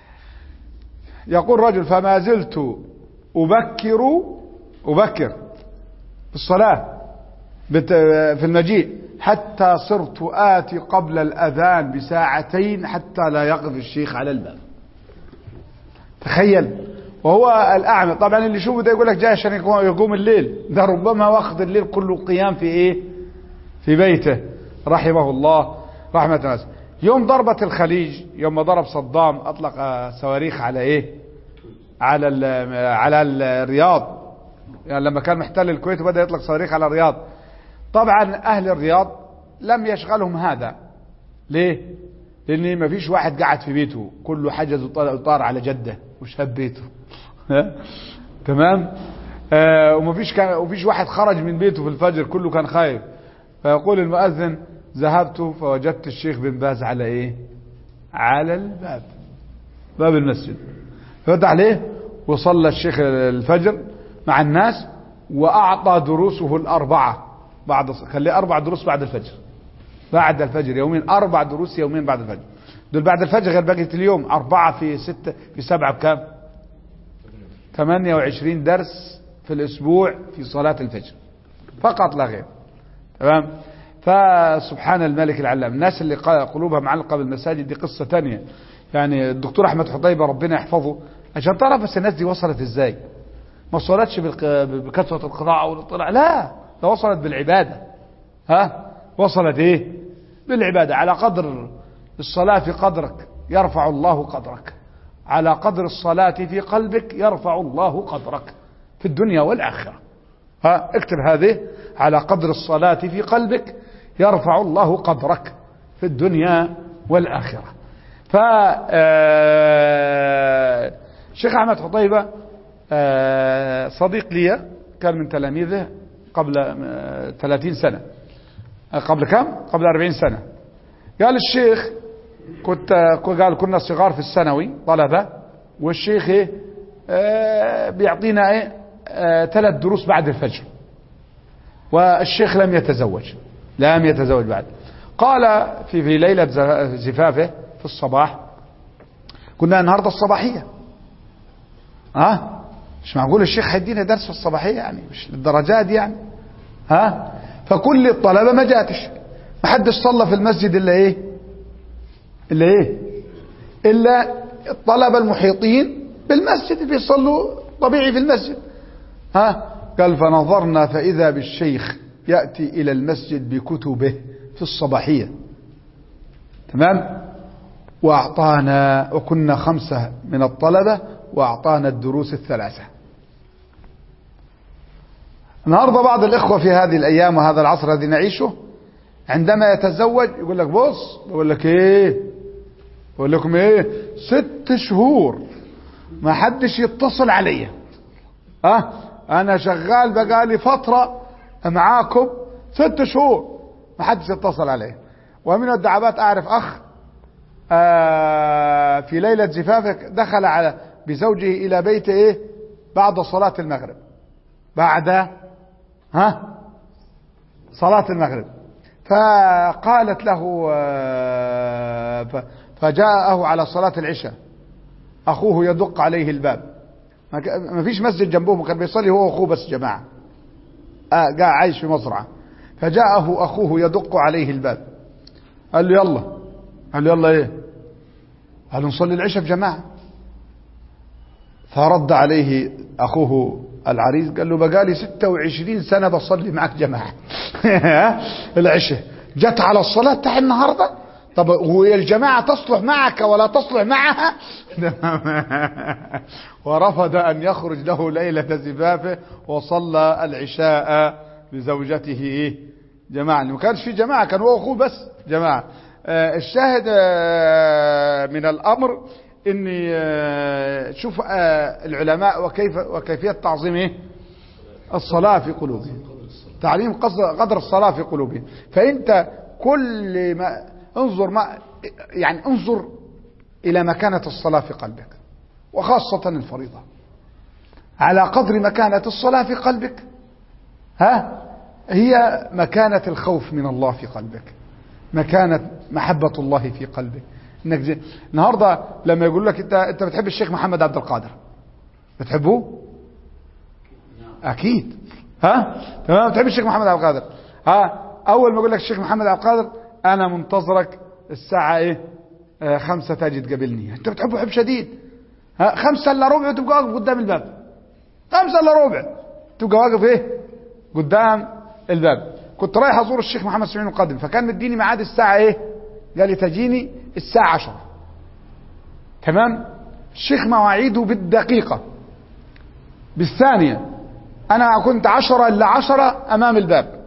يقول رجل فما زلت أبكر أبكر بالصلاة في المجيء حتى صرت آتي قبل الأذان بساعتين حتى لا يقف الشيخ على الباب. تخيل، وهو الأعمى طبعا، اللي يشوفه ده يقول لك جاي عشان يقوم الليل، ده ربما وقت الليل كله قيام في ايه؟ في بيته رحمه الله رحمة الناس. يوم ضربة الخليج، يوم ما ضرب صدام أطلق صواريخ على ايه؟ على ال على الرياض، يعني لما كان محتل الكويت وبدأ يطلق صواريخ على الرياض. طبعا أهل الرياض لم يشغلهم هذا، ليه؟ لأن ما فيش واحد قاعد في بيته، كله حجز وطار على جدة وشاب بيته تمام، آه ومفيش كان ومفيش واحد خرج من بيته في الفجر، كله كان خايف. فيقول المؤذن ذهبت فوجدت الشيخ بن باز على ايه؟ على الباب، باب المسجد، فتح عليه وصلى الشيخ الفجر مع الناس، واعطى دروسه الاربعه بعد، خليه اربع دروس بعد الفجر، بعد الفجر يومين، اربع دروس يومين بعد الفجر، دول بعد الفجر غير بقية اليوم، اربعه في سته في سبعه بكام؟ ثمانية وعشرين درس في الاسبوع في صلاة الفجر فقط لا غير، تمام. فسبحان الملك العلام. الناس اللي قلوبها معلقة بالمساجد دي قصة تانية، يعني الدكتور احمد حطيبة ربنا يحفظه، عشان تعرف بس الناس دي وصلت ازاي، ما وصلتش بكثرة القراءة والاطلاع، لا ده وصلت بالعبادة. ها وصلت ايه؟ بالعبادة. على قدر الصلاة في قدرك يرفع الله قدرك، على قدر الصلاة في قلبك يرفع الله قدرك في الدنيا والآخرة. ها اكتب هذه، على قدر الصلاة في قلبك يرفع الله قدرك في الدنيا والآخرة. ف الشيخ أحمد حطيبة صديق لي، كان من تلاميذه قبل ثلاثين سنة، قبل كم؟ قبل أربعين سنة. قال الشيخ كنت قال كنا صغار في الثانوي طلبة، والشيخ ايه آه بيعطينا ايه آه ثلاث دروس بعد الفجر، والشيخ لم يتزوج لم يتزوج بعد. قال في في ليلة زفافه في الصباح، كنا النهارده الصباحية، ها أه؟ مش معقول الشيخ هيدينا درس في الصباحية، يعني مش للدرجات دي يعني، ها. فكل الطلبة ما جاتش، ما حدش صلى في المسجد الا ايه الا ايه الا الطلبة المحيطين بالمسجد بيصلوا طبيعي في المسجد. ها قال فنظرنا فإذا بالشيخ يأتي إلى المسجد بكتبه في الصباحية، تمام، وأعطانا، وكنا خمسة من الطلبة، وأعطانا الدروس الثلاثة. النهاردة بعض الإخوة في هذه الأيام وهذا العصر الذي نعيشه عندما يتزوج يقول لك بص، بقول لك ايه بقول لكم ايه ست شهور ما حدش يتصل عليا، اه انا شغال بقالي فترة معاكم ست شهور ما حدش يتصل عليا. ومن الدعوات اعرف اخ آه في ليلة زفافك دخل على بزوجه الى بيته ايه بعد صلاة المغرب، بعد ها صلاة المغرب، فقالت له فجاءه على صلاة العشاء أخوه يدق عليه الباب، ما فيش مسجد جنبه، كان بيصلي هو وأخوه بس جماعة، قاعد عايش في مزرعة. فجاءه أخوه يدق عليه الباب، قال له يلا، قال له يلا ايه؟ قال له نصلي العشاء في جماعة. فرد عليه أخوه العريس قال له بقالي ستة وعشرين سنة بصلي معك جماعة العشاء، جت على الصلاة تاع النهاردة؟ طب وهي الجماعة تصلح معك ولا تصلح معها؟ ورفض أن يخرج له ليلة زفافه وصلى العشاء بزوجته جماعة. ما كانش في جماعة، كان هو أخوه بس جماعة. آه الشاهد آه من الأمر إني آه شوف آه العلماء وكيف وكيفية تعظيم إيه؟ الصلاة في قلوبهم، تعليم قدر الصلاة في قلوبهم. فأنت كل ما انظر ما يعني انظر إلى مكانة الصلاة في قلبك، وخاصة الفريضة، على قدر مكانة الصلاة في قلبك ها هي مكانة الخوف من الله في قلبك، مكانة محبة الله في قلبك. انك زي النهارده لما يقول لك انت انت بتحب الشيخ محمد عبد القادر، بتحبه؟ اكيد ها تمام، بتحب الشيخ محمد عبد القادر. ها اول ما يقول لك الشيخ محمد عبد القادر انا منتظرك الساعه ايه آه خمسة تجي تقابلني، انت بتحبه حب شديد. ها خمسة الا ربع تبقى واقف قدام الباب، خمسة الا ربع تبقى واقف ايه قدام الباب. كنت رايح ازور الشيخ محمد سمعين القادم، فكان مديني ميعاد الساعه ايه، قال لي تجيني الساعه عشرة تمام. الشيخ مواعيده بالدقيقه بالثانيه، انا كنت عشرة الا عشرة امام الباب،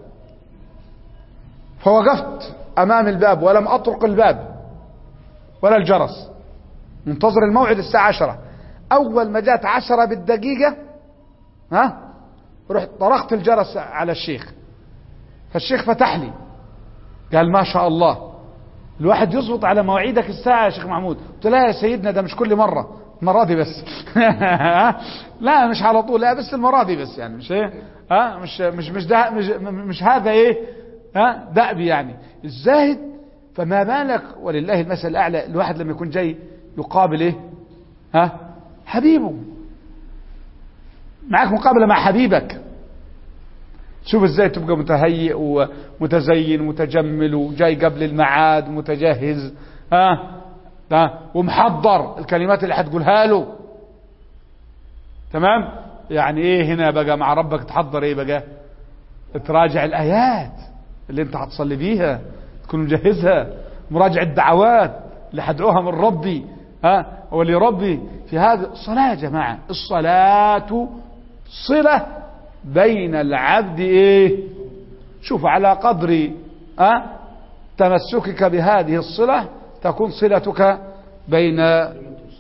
فوقفت امام الباب ولم اطرق الباب ولا الجرس، منتظر الموعد الساعه عشرة. اول ما جات عشرة بالدقيقه ها رحت طرقت الجرس على الشيخ، فالشيخ فتح لي قال ما شاء الله الواحد يظبط على مواعيدك الساعة يا شيخ محمود. قلت لا يا سيدنا ده مش كل مرة، المرة دي بس لا مش على طول، لا بس المرة دي بس، يعني مش ايه ها مش مش مش ده مش, مش هذا ايه ها دأبي يعني الزاهد. فما بالك ولله المثل الأعلى الواحد لما يكون جاي يقابل ايه ها حبيبه، معك مقابلة مع حبيبك، شوف ازاي تبقى متهيئ ومتزين ومتجمل وجاي قبل الميعاد ومتجهز ها ها ومحضر الكلمات اللي هتقولها له تمام. يعني ايه هنا بقى مع ربك تحضر ايه بقى، تراجع الايات اللي انت هتصلي بيها، تكون مجهزها، مراجعة الدعوات اللي هدعوها من ربي ها ولربي في هذا. الصلاة يا جماعة، الصلاة صلة بين العبد ايه، شوف على قدر أه؟ تمسكك بهذه الصلة تكون صلتك بين أه؟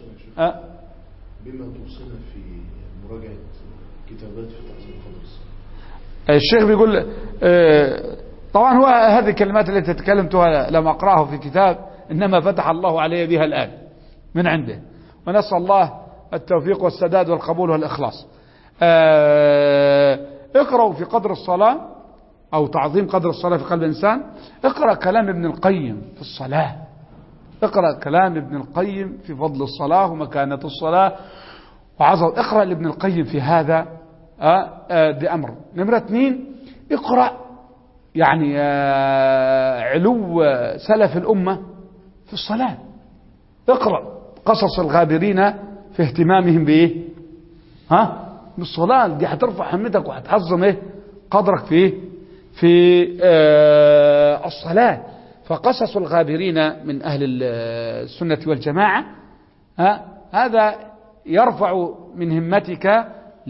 بما توصلنا في مراجعة كتابات في تعظيم قدر الصلاة. الشيخ بيقول آه طبعا هو هذه الكلمات التي تكلمتها لم أقرأها في كتاب، إنما فتح الله علي بها الآن من عنده، ونسأل الله التوفيق والسداد والقبول والإخلاص. آه اقرأوا في قدر الصلاة أو تعظيم قدر الصلاة في قلب الإنسان، اقرأ كلام ابن القيم في الصلاة، اقرأ كلام ابن القيم في فضل الصلاة ومكانة الصلاة وعظم، اقرأ لابن القيم في هذا آه آه بأمر. نمرة اثنين اقرأ يعني آه علو سلف الأمة في الصلاة، اقرأ قصص الغابرين في اهتمامهم بإيه ها بالصلاة، دي هترفع همتك وهتعظم ايه قدرك في ايه في آه الصلاة. فقصص الغابرين من أهل السنة والجماعة ها هذا يرفع من همتك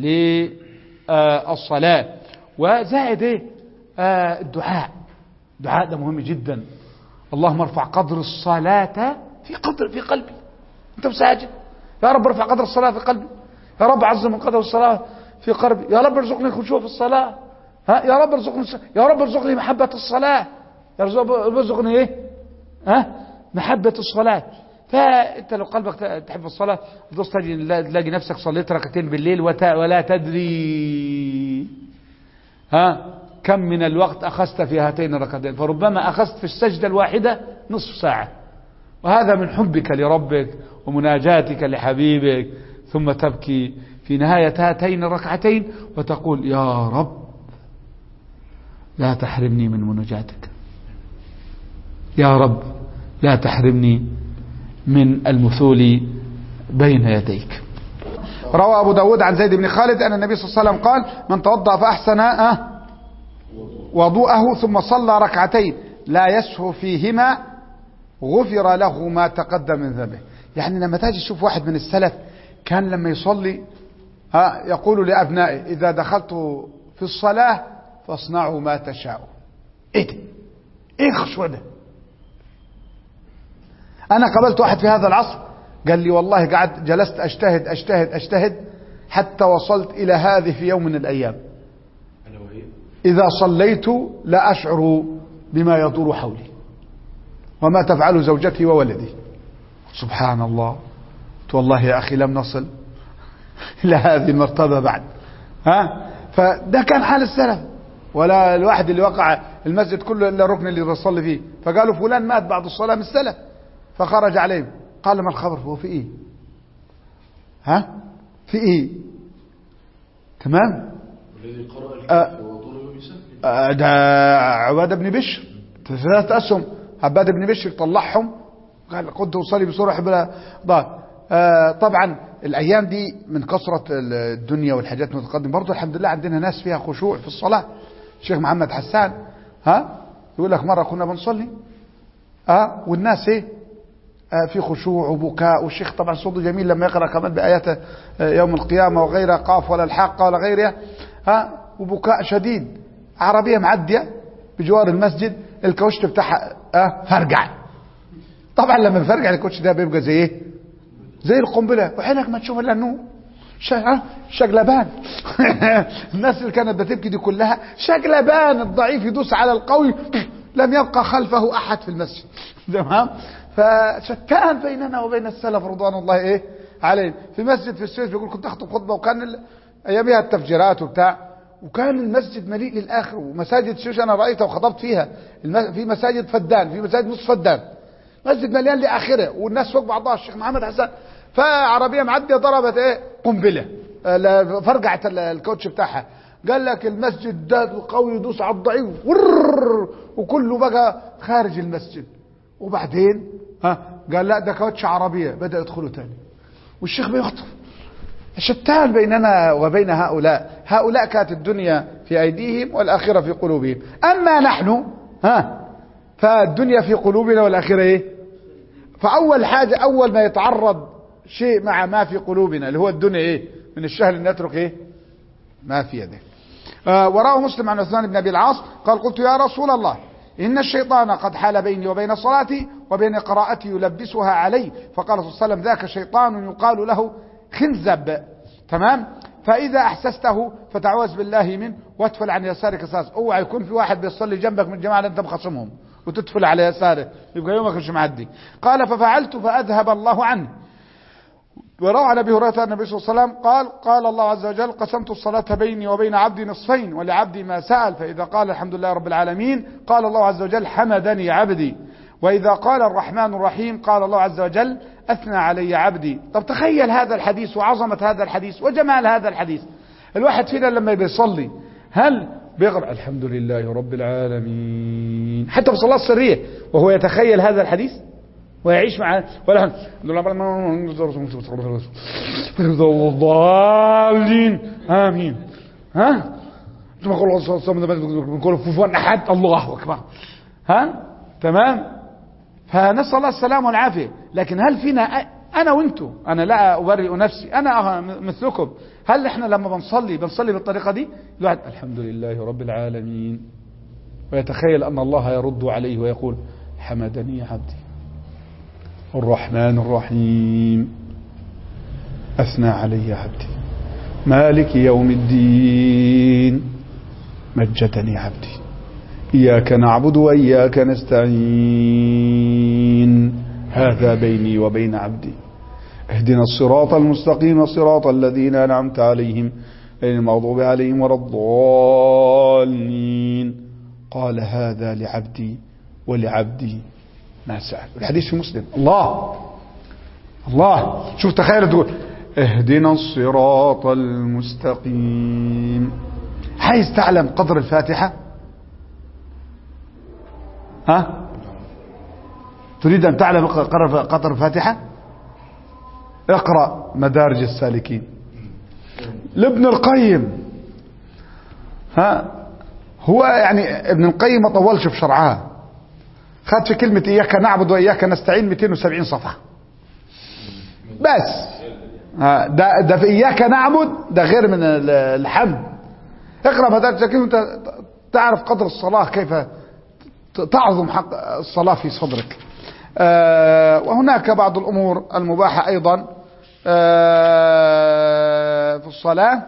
للصلاة. وزائد ايه آه الدعاء، الدعاء ده مهم جدا. اللهم ارفع قدر الصلاة في قدر في قلبي، انت مساجد يا رب ارفع قدر الصلاة في قلبي، يا رب عظم من قدر الصلاة في قلبي، يا رب ارزقني الخشوع في الصلاة ها يا رب ارزقني يا رب ارزقني محبة الصلاة، يا رب ارزقني ايه ها محبة الصلاة. فانت لو قلبك تحب الصلاة تلاقي نفسك صليت ركعتين بالليل ولا تدري ها كم من الوقت أخذت في هاتين الركعتين، فربما أخذت في السجدة الواحدة نصف ساعة، وهذا من حبك لربك ومناجاتك لحبيبك، ثم تبكي في نهاية هاتين الركعتين وتقول يا رب لا تحرمني من مناجاتك، يا رب لا تحرمني من المثول بين يديك. روى أبو داود عن زيد بن خالد أن النبي صلى الله عليه وسلم قال من توضأ فأحسن وضوءه ثم صلى ركعتين لا يسهو فيهما غفر له ما تقدم من ذنبه. يعني لما تجي تشوف واحد من السلف كان لما يصلي ها يقول لأبنائه إذا دخلت في الصلاة فاصنعوا ما تشاءوا. ايه ده؟ ايه خشوع ده؟ انا قابلت واحد في هذا العصر قال لي والله قعدت جلست اجتهد اجتهد اجتهد حتى وصلت الى هذه في يوم من الايام اذا صليت لا اشعر بما يدور حولي وما تفعل زوجتي وولدي. سبحان الله، والله يا اخي لم نصل الى هذه المرتبة بعد. ها فده كان حال السلف. ولا الواحد اللي وقع المسجد كله الا الركن اللي بيصلي فيه، فقالوا فلان مات بعد الصلاة من السلف، فخرج عليهم قال ما الخبر؟ هو في ايه؟ ها في ايه؟ تمام. الذي قرأ الكهف وضرب بسهم ده عبادة بن بشر ثلاث اسهم، عباد بن بشر طلعهم قال كنت اصلي بسرعه بلا ضاد. آه طبعا الايام دي من كثره الدنيا والحاجات المتقدمه برضه الحمد لله عندنا ناس فيها خشوع في الصلاه. الشيخ محمد حسان ها يقول لك مره كنا بنصلي اه والناس ايه آه في خشوع وبكاء، والشيخ طبعا صوته جميل لما يقرا كمان بايات آه يوم القيامه وغيرها قاف ولا الحاقه ولا غيرها ها وبكاء شديد. عربيه معديه بجوار المسجد الكوشت بتاعها اه فرجع. طبعا لما بفرجع الكوتش ده بيبقى زي ايه؟ زي القنبله، وحينك ما تشوف الا انه شقلبان. الناس اللي كانت بتبكي دي كلها شقلبان، الضعيف يدوس على القوي لم يبقى خلفه احد في المسجد. تمام. فشتان بيننا وبين السلف رضوان الله ايه عليه. في مسجد في السويس بيقول كنت اخطب خطبه وكان ايامها التفجيرات وبتاع، وكان المسجد مليء للاخر، ومساجد السويس انا رايتها وخطبت فيها، في مساجد فدان، في مساجد نصف فدان، مسجد مليان لاخره والناس فوق بعضها. الشيخ محمد حسن فعربيه معديه ضربت ايه قنبله فرقعت الكوتش بتاعها، قال لك المسجد ده القوي يدوس على الضعيف وكله بقى خارج المسجد. وبعدين ها قال لا ده كوتش عربيه، بدا يدخلوا تاني والشيخ بيخطب. شتان بيننا وبين هؤلاء. هؤلاء كانت الدنيا في ايديهم والاخره في قلوبهم، اما نحن ها فالدنيا في قلوبنا والاخره ايه؟ فاول حاجه اول ما يتعرض شيء مع ما في قلوبنا اللي هو الدنيا ايه؟ من الشهر ان نترك ايه؟ ما في يده. آه وراه مسلم عن عثمان بن ابي العاص قال قلت يا رسول الله ان الشيطان قد حال بيني وبين صلاتي وبين قراءتي يلبسها علي، فقال صلى الله عليه وسلم ذاك شيطان يقال له خنزب. تمام. فاذا احسسته فتعوذ بالله منه وادفل عن يسارك ساس. اوعى يكون في واحد بيصلي جنبك من الجماعه اللي انت مخصمهم وتدفل على يساره يبقى يومك مش معدي. قال ففعلت فاذهب الله عنه. وروى عن ابي هريره النبي صلى الله عليه وسلم قال قال الله عز وجل قسمت الصلاه بيني وبين عبدي نصفين ولعبدي ما سال، فاذا قال الحمد لله رب العالمين قال الله عز وجل حمدني عبدي، واذا قال الرحمن الرحيم قال الله عز وجل اثنى علي عبدي. طب تخيل هذا الحديث وعظمه هذا الحديث وجمال هذا الحديث. الواحد فينا لما بيصلي هل بيقرأ الحمد لله رب العالمين حتى في الصلاة السرية وهو يتخيل هذا الحديث ويعيش معه؟ ولا الضالين آمين ها نقول كفوا أحد الله أكبر ها تمام. فنسأل الله السلامة والعافية. لكن هل فينا أنا وأنتوا، أنا لا أبرئ نفسي، أنا مثلكم، هل إحنا لما بنصلي بنصلي بالطريقة دي؟ الواحد الحمد لله رب العالمين ويتخيل أن الله يرد عليه ويقول حمدني عبدي الرحمن الرحيم أثنى علي عبدي مالك يوم الدين مجدني عبدي إياك نعبد وإياك نستعين هذا بيني وبين عبدي اهدنا الصراط المستقيم صراط الذين أنعمت عليهم المغضوب عليهم ولا الضالين. قال هذا لعبدي ولعبدي ما سأل. الحديث في مسلم. الله الله، شوف تخيل تقول اهدنا الصراط المستقيم. عايز تعلم قدر الفاتحة؟ ها؟ تريد أن تعلم قدر الفاتحة؟ اقرأ مدارج السالكين لابن القيم. ها، هو يعني ابن القيم ما طولش في شرعها، خد في كلمة إياك نعبد وإياك نستعين مئتين وسبعين صفحة بس. ده, ده في إياك نعبد، ده غير من الحمد. اقرأ مدارج السالكين وانت تعرف قدر الصلاة، كيف تعظم حق الصلاة في صدرك. آه وهناك بعض الأمور المباحة أيضا آه في الصلاة.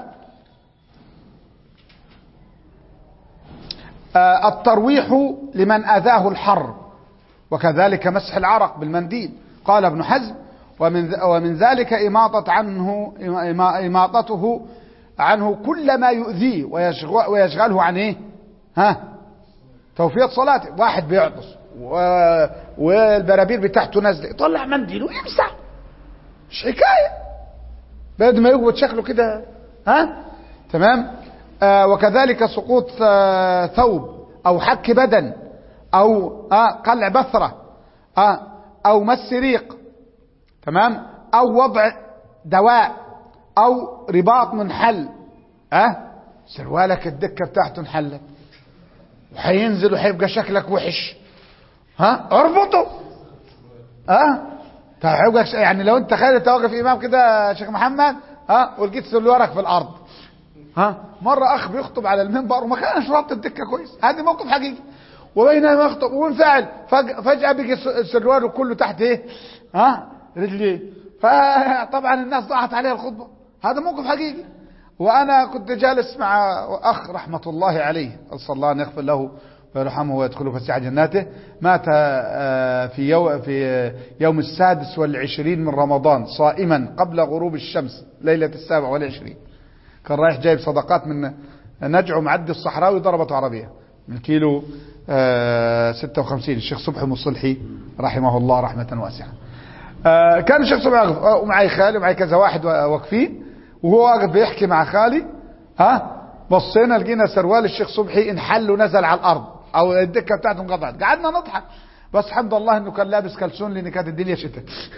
آه الترويح لمن أذاه الحر، وكذلك مسح العرق بالمنديل. قال ابن حزم ومن, ومن ذلك إماطة عنه إماطته عنه كل ما يؤذيه ويشغله عن إيه؟ ها، توفية صلاته. واحد بيعطس والبرابير بتاعته نازله، يطلع منديل ويمسح، مش حكايه، بعد ما يقبض شكله كده. ها، تمام. آه وكذلك سقوط آه ثوب او حك بدن او آه قلع بثره آه او مس ريق، تمام، او وضع دواء او رباط منحل. آه سروالك الدكه بتاعته انحلت وحينزل وحيبقى شكلك وحش، ها اربطه. ها أه؟ يعني لو انت خالد توقف امام كده يا شيخ محمد، ها ولقيت سلوارك في الارض. ها مره اخ بيخطب على المنبر وما كانش رابط الدكه كويس، هذا موقف حقيقي، وبينما يخطب وانفعل فجاه بيجي سلواره كله تحت ايه؟ ها رجليه، فطبعا الناس ضاعت عليه الخطبه. هذا موقف حقيقي. وانا كنت جالس مع اخ رحمه الله عليه، اسال الله ان يغفر له ويرحمه ويدخله فسيح جناته، مات في يوم في يوم السادس والعشرين من رمضان صائما قبل غروب الشمس ليلة السابع والعشرين. كان رايح جايب صدقات من نجع معدي الصحراوي، ضربته عربية من كيلو ستة وخمسين. الشيخ صبحي مصلحي رحمه الله رحمة واسعة. كان الشيخ صبحي واقف ومعي خالي ومعي كذا واحد واقفين، وهو واقف بيحكي مع خالي. ها بصينا لقينا سروال الشيخ صبحي انحل ونزل على الارض، او الدكه بتاعته انقطعت. قعدنا نضحك، بس الحمد لله انه كان لابس كلسون لان كانت الدنيا شتاء.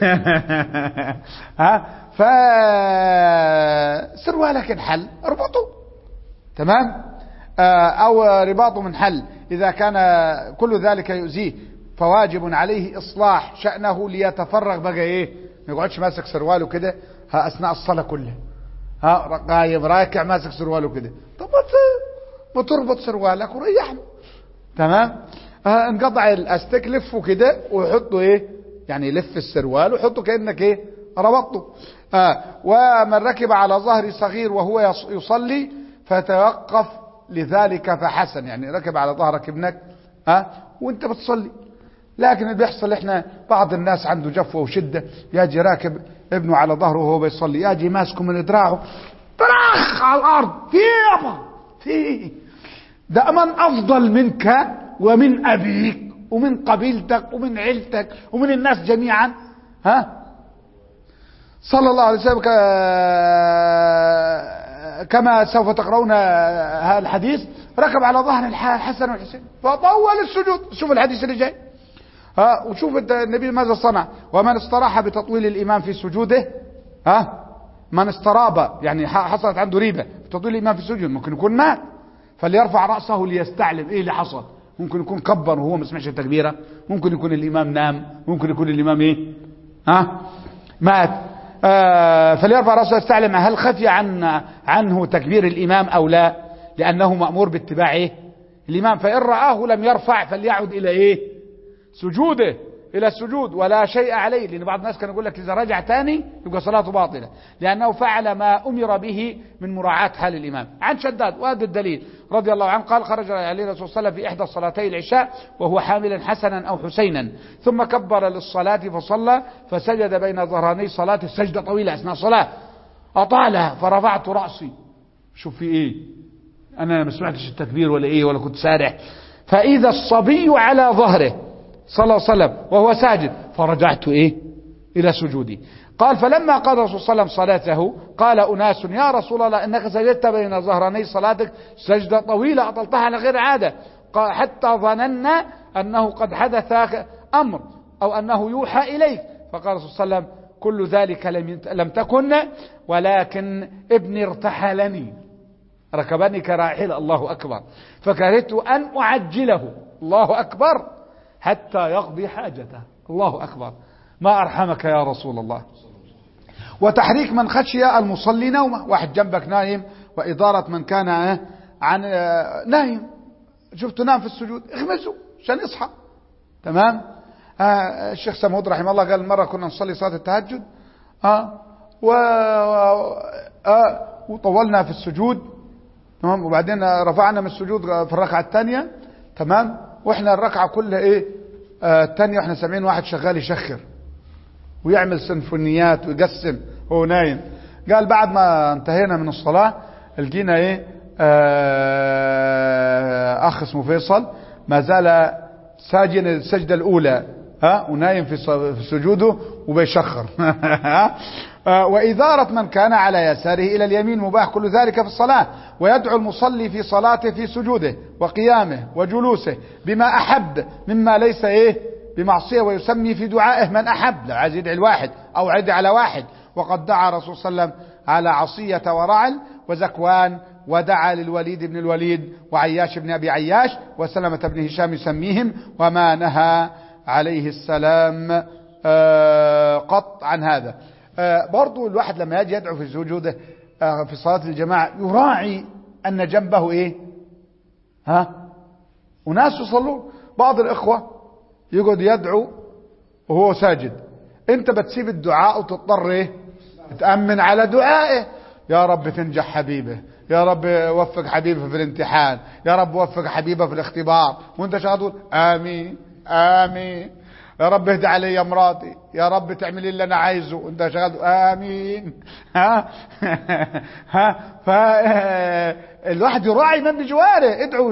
ها ف سروالك انحل اربطه، تمام، او رباطه منحل. اذا كان كل ذلك يؤذيه فواجب عليه اصلاح شأنه ليتفرغ. بقى ايه؟ ما يقعدش ماسك سرواله كده ها اثناء الصلاه كلها، ها قايم راكع ماسك سرواله كده. طب ما تربط سروالك وريحنا، تمام. آه انقطع الاستك لفه كده ويحطه ايه، يعني يلف السروال ويحطه كأنك ايه ربطته. آه ومن ركب على ظهر صغير وهو يصلي فتوقف لذلك فحسن، يعني ركب على ظهرك ابنك آه وانت بتصلي. لكن اللي بيحصل احنا بعض الناس عنده جفوه وشده، يجي راكب ابنه على ظهره وهو بيصلي، يجي ماسكه من دراعه طرخ على الارض، في يابا في ده من افضل منك ومن ابيك ومن قبيلتك ومن عيلتك ومن الناس جميعا. ها صلى الله عليه وسلم كما سوف تقرؤون هذا الحديث، ركب على ظهر الحسن والحسين فطول السجود. شوف الحديث اللي جاي، ها وشوف النبي ماذا صنع. ومن استراح بتطويل الامام في سجوده، ها من استراب يعني حصلت عنده ريبه بتطويل الامام في السجود، ممكن يكون مات، فليرفع راسه ليستعلم ايه اللي حصل. ممكن يكون كبر وهو ما سمعش التكبيره، ممكن يكون الامام نام، ممكن يكون الامام ايه ها مات. آه فليرفع راسه يستعلم هل خفي عن عنه تكبير الامام او لا، لانه مامور باتباع ايه الامام. فان رآه لم يرفع فليعد الى ايه سجوده، الى السجود ولا شيء عليه. لان بعض الناس كان يقول لك اذا رجع ثاني يبقى صلاته باطله، لانه فعل ما امر به من مراعاة حال الامام. عن شداد وهذا الدليل رضي الله عنه قال خرج عليه الرسول صلى الله عليه وسلم في احدى صلاتي العشاء وهو حاملا حسنا او حسينا، ثم كبر للصلاه فصلى فسجد بين ظهراني صلاته سجده طويله اثناء الصلاه اطالها، فرفعت راسي شوف في ايه، انا ما سمعتش التكبير ولا ايه ولا كنت سارح. فاذا الصبي على ظهره صلى الله عليه وسلم وهو ساجد، فرجعت ايه الى سجودي. قال فلما قال الرسول صلى الله عليه وسلم صلاته قال اناس يا رسول الله انك سجدت بين ظهراني صلاتك سجدة طويلة اطلتها على غير عادة، قال حتى ظننا انه قد حدث امر او انه يوحى اليك. فقال الرسول صلى الله عليه وسلم كل ذلك لم لم تكن، ولكن ابني ارتحلني ركبني كراحل، الله اكبر، فكرهت ان اعجله، الله اكبر، حتى يقضي حاجته، الله اكبر، ما ارحمك يا رسول الله. وتحريك من خشي المصلي نومه، واحد جنبك نايم، وإدارة من كان عن نايم، شفته نام في السجود، اغمزه عشان يصحى. تمام. آه الشيخ سمود رحمه الله قال مرة كنا نصلي صلاة التهجد آه و آه وطولنا في السجود، تمام، وبعدين رفعنا من السجود في الركعة الثانية، تمام، واحنا الركعة كلها ايه آه الثانية واحنا سامعين واحد شغال يشخر ويعمل سيمفونيات ويقسم هو نايم. قال بعد ما انتهينا من الصلاة لقينا ايه آه اخ اسمه فيصل ما زال ساجن السجدة الاولى ها ونايم في في سجوده وبيشخر. وإذارة من كان على يساره إلى اليمين مباح، كل ذلك في الصلاة. ويدعو المصلي في صلاته في سجوده وقيامه وجلوسه بما أحب مما ليس إيه بمعصية، ويسمي في دعائه من أحب، لو عايز يدعي الواحد أو عدي على واحد. وقد دعا رسول صلى الله عليه وسلم على عصية ورعل وزكوان، ودعا للوليد بن الوليد وعياش بن أبي عياش وسلمة بن هشام يسميهم، وما نهى عليه السلام آه قط عن هذا. آه برضو الواحد لما يجي يدعو في سجوده آه في صلاة الجماعة يراعي أن جنبه إيه ها وناس يصلون. بعض الإخوة يقعد يدعو وهو ساجد، انت بتسيب الدعاء وتضطر ايه تأمن على دعائه، يا رب تنجح حبيبه، يا رب وفق حبيبه في الامتحان، يا رب وفق حبيبه في الاختبار، وانت شغال تقول امين امين، يا رب اهدي علي مراتي، يا رب تعملي اللي انا عايزه، وانت شغال امين. ها ها فالواحد يراعي من بجواره. ادعو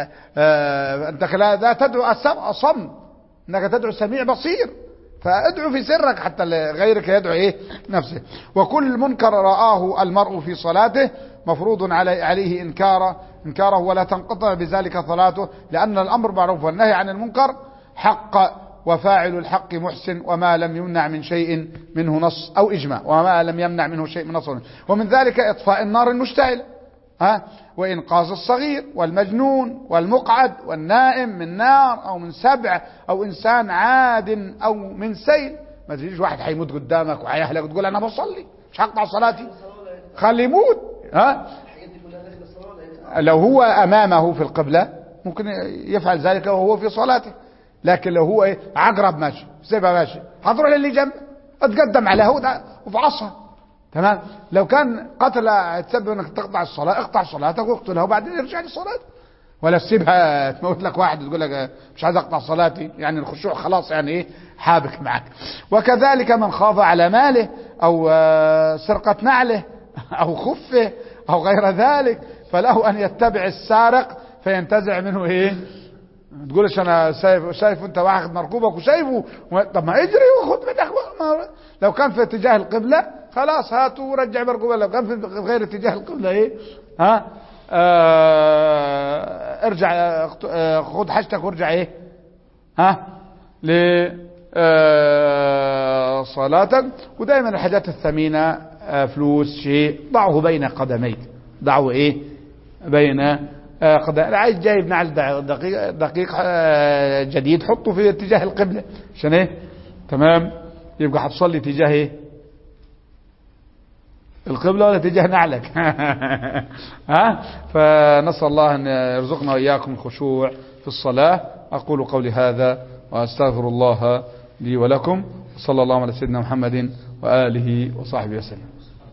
انت لا تدعو اصم، انك تدعو سميع بصير، فادعو في سرك حتى غيرك يدعو ايه نفسه. وكل منكر رآه المرء في صلاته مفروض علي عليه انكاره انكاره ولا تنقطع بذلك صلاته، لان الامر معروف والنهي عن المنكر حق، وفاعل الحق محسن، وما لم يمنع من شيء منه نص او اجماع، وما لم يمنع منه شيء من نص. ومن ذلك اطفاء النار المشتعله ها وإنقاذ الصغير والمجنون والمقعد والنائم من نار أو من سبع أو إنسان عاد أو من سيل. ما تجيش واحد حيموت قدامك وحيهلك وتقول أنا بصلي مش هقطع صلاتي، خلي يموت. ها لو هو أمامه في القبلة ممكن يفعل ذلك وهو في صلاته، لكن لو هو ايه عقرب ماشي سيبها ماشي هتروح للي جنب اتقدم على هو وفعصها. تمام. لو كان قتل تسبب انك تقطع الصلاة اقطع صلاتك واقتلها وبعدين ارجع للصلاة، ولا تسيبها تموت لك واحد تقول لك مش عايز اقطع صلاتي، يعني الخشوع خلاص يعني ايه حابك معك. وكذلك من خاف على ماله او سرقة نعله او خفه او غير ذلك فله ان يتبع السارق فينتزع منه ايه. تقولش انا شايف شايف انت واخد مركوبك وشايفه، طب ما اجري وخد منك. لو كان في اتجاه القبلة خلاص هاتوا ورجع مركوبه، لو كان في غير اتجاه القبلة ايه ها آه ارجع آه خد حاجتك وارجع ايه ها ل آه صلاتك. ودائما الحاجات الثمينة آه فلوس شيء ضعه بين قدميك، ضعه ايه بين آه قدميك. عايز جايب نعل دقيق, دقيق آه جديد حطه في اتجاه القبلة عشان ايه تمام يبقى هتصلي تجاه ايه القبلة ولا تجاه نعلك. ها فنسأل الله ان يرزقنا واياكم الخشوع في الصلاة. اقول قولي هذا واستغفر الله لي ولكم، صلى الله على سيدنا محمد وآله وصحبه وسلم.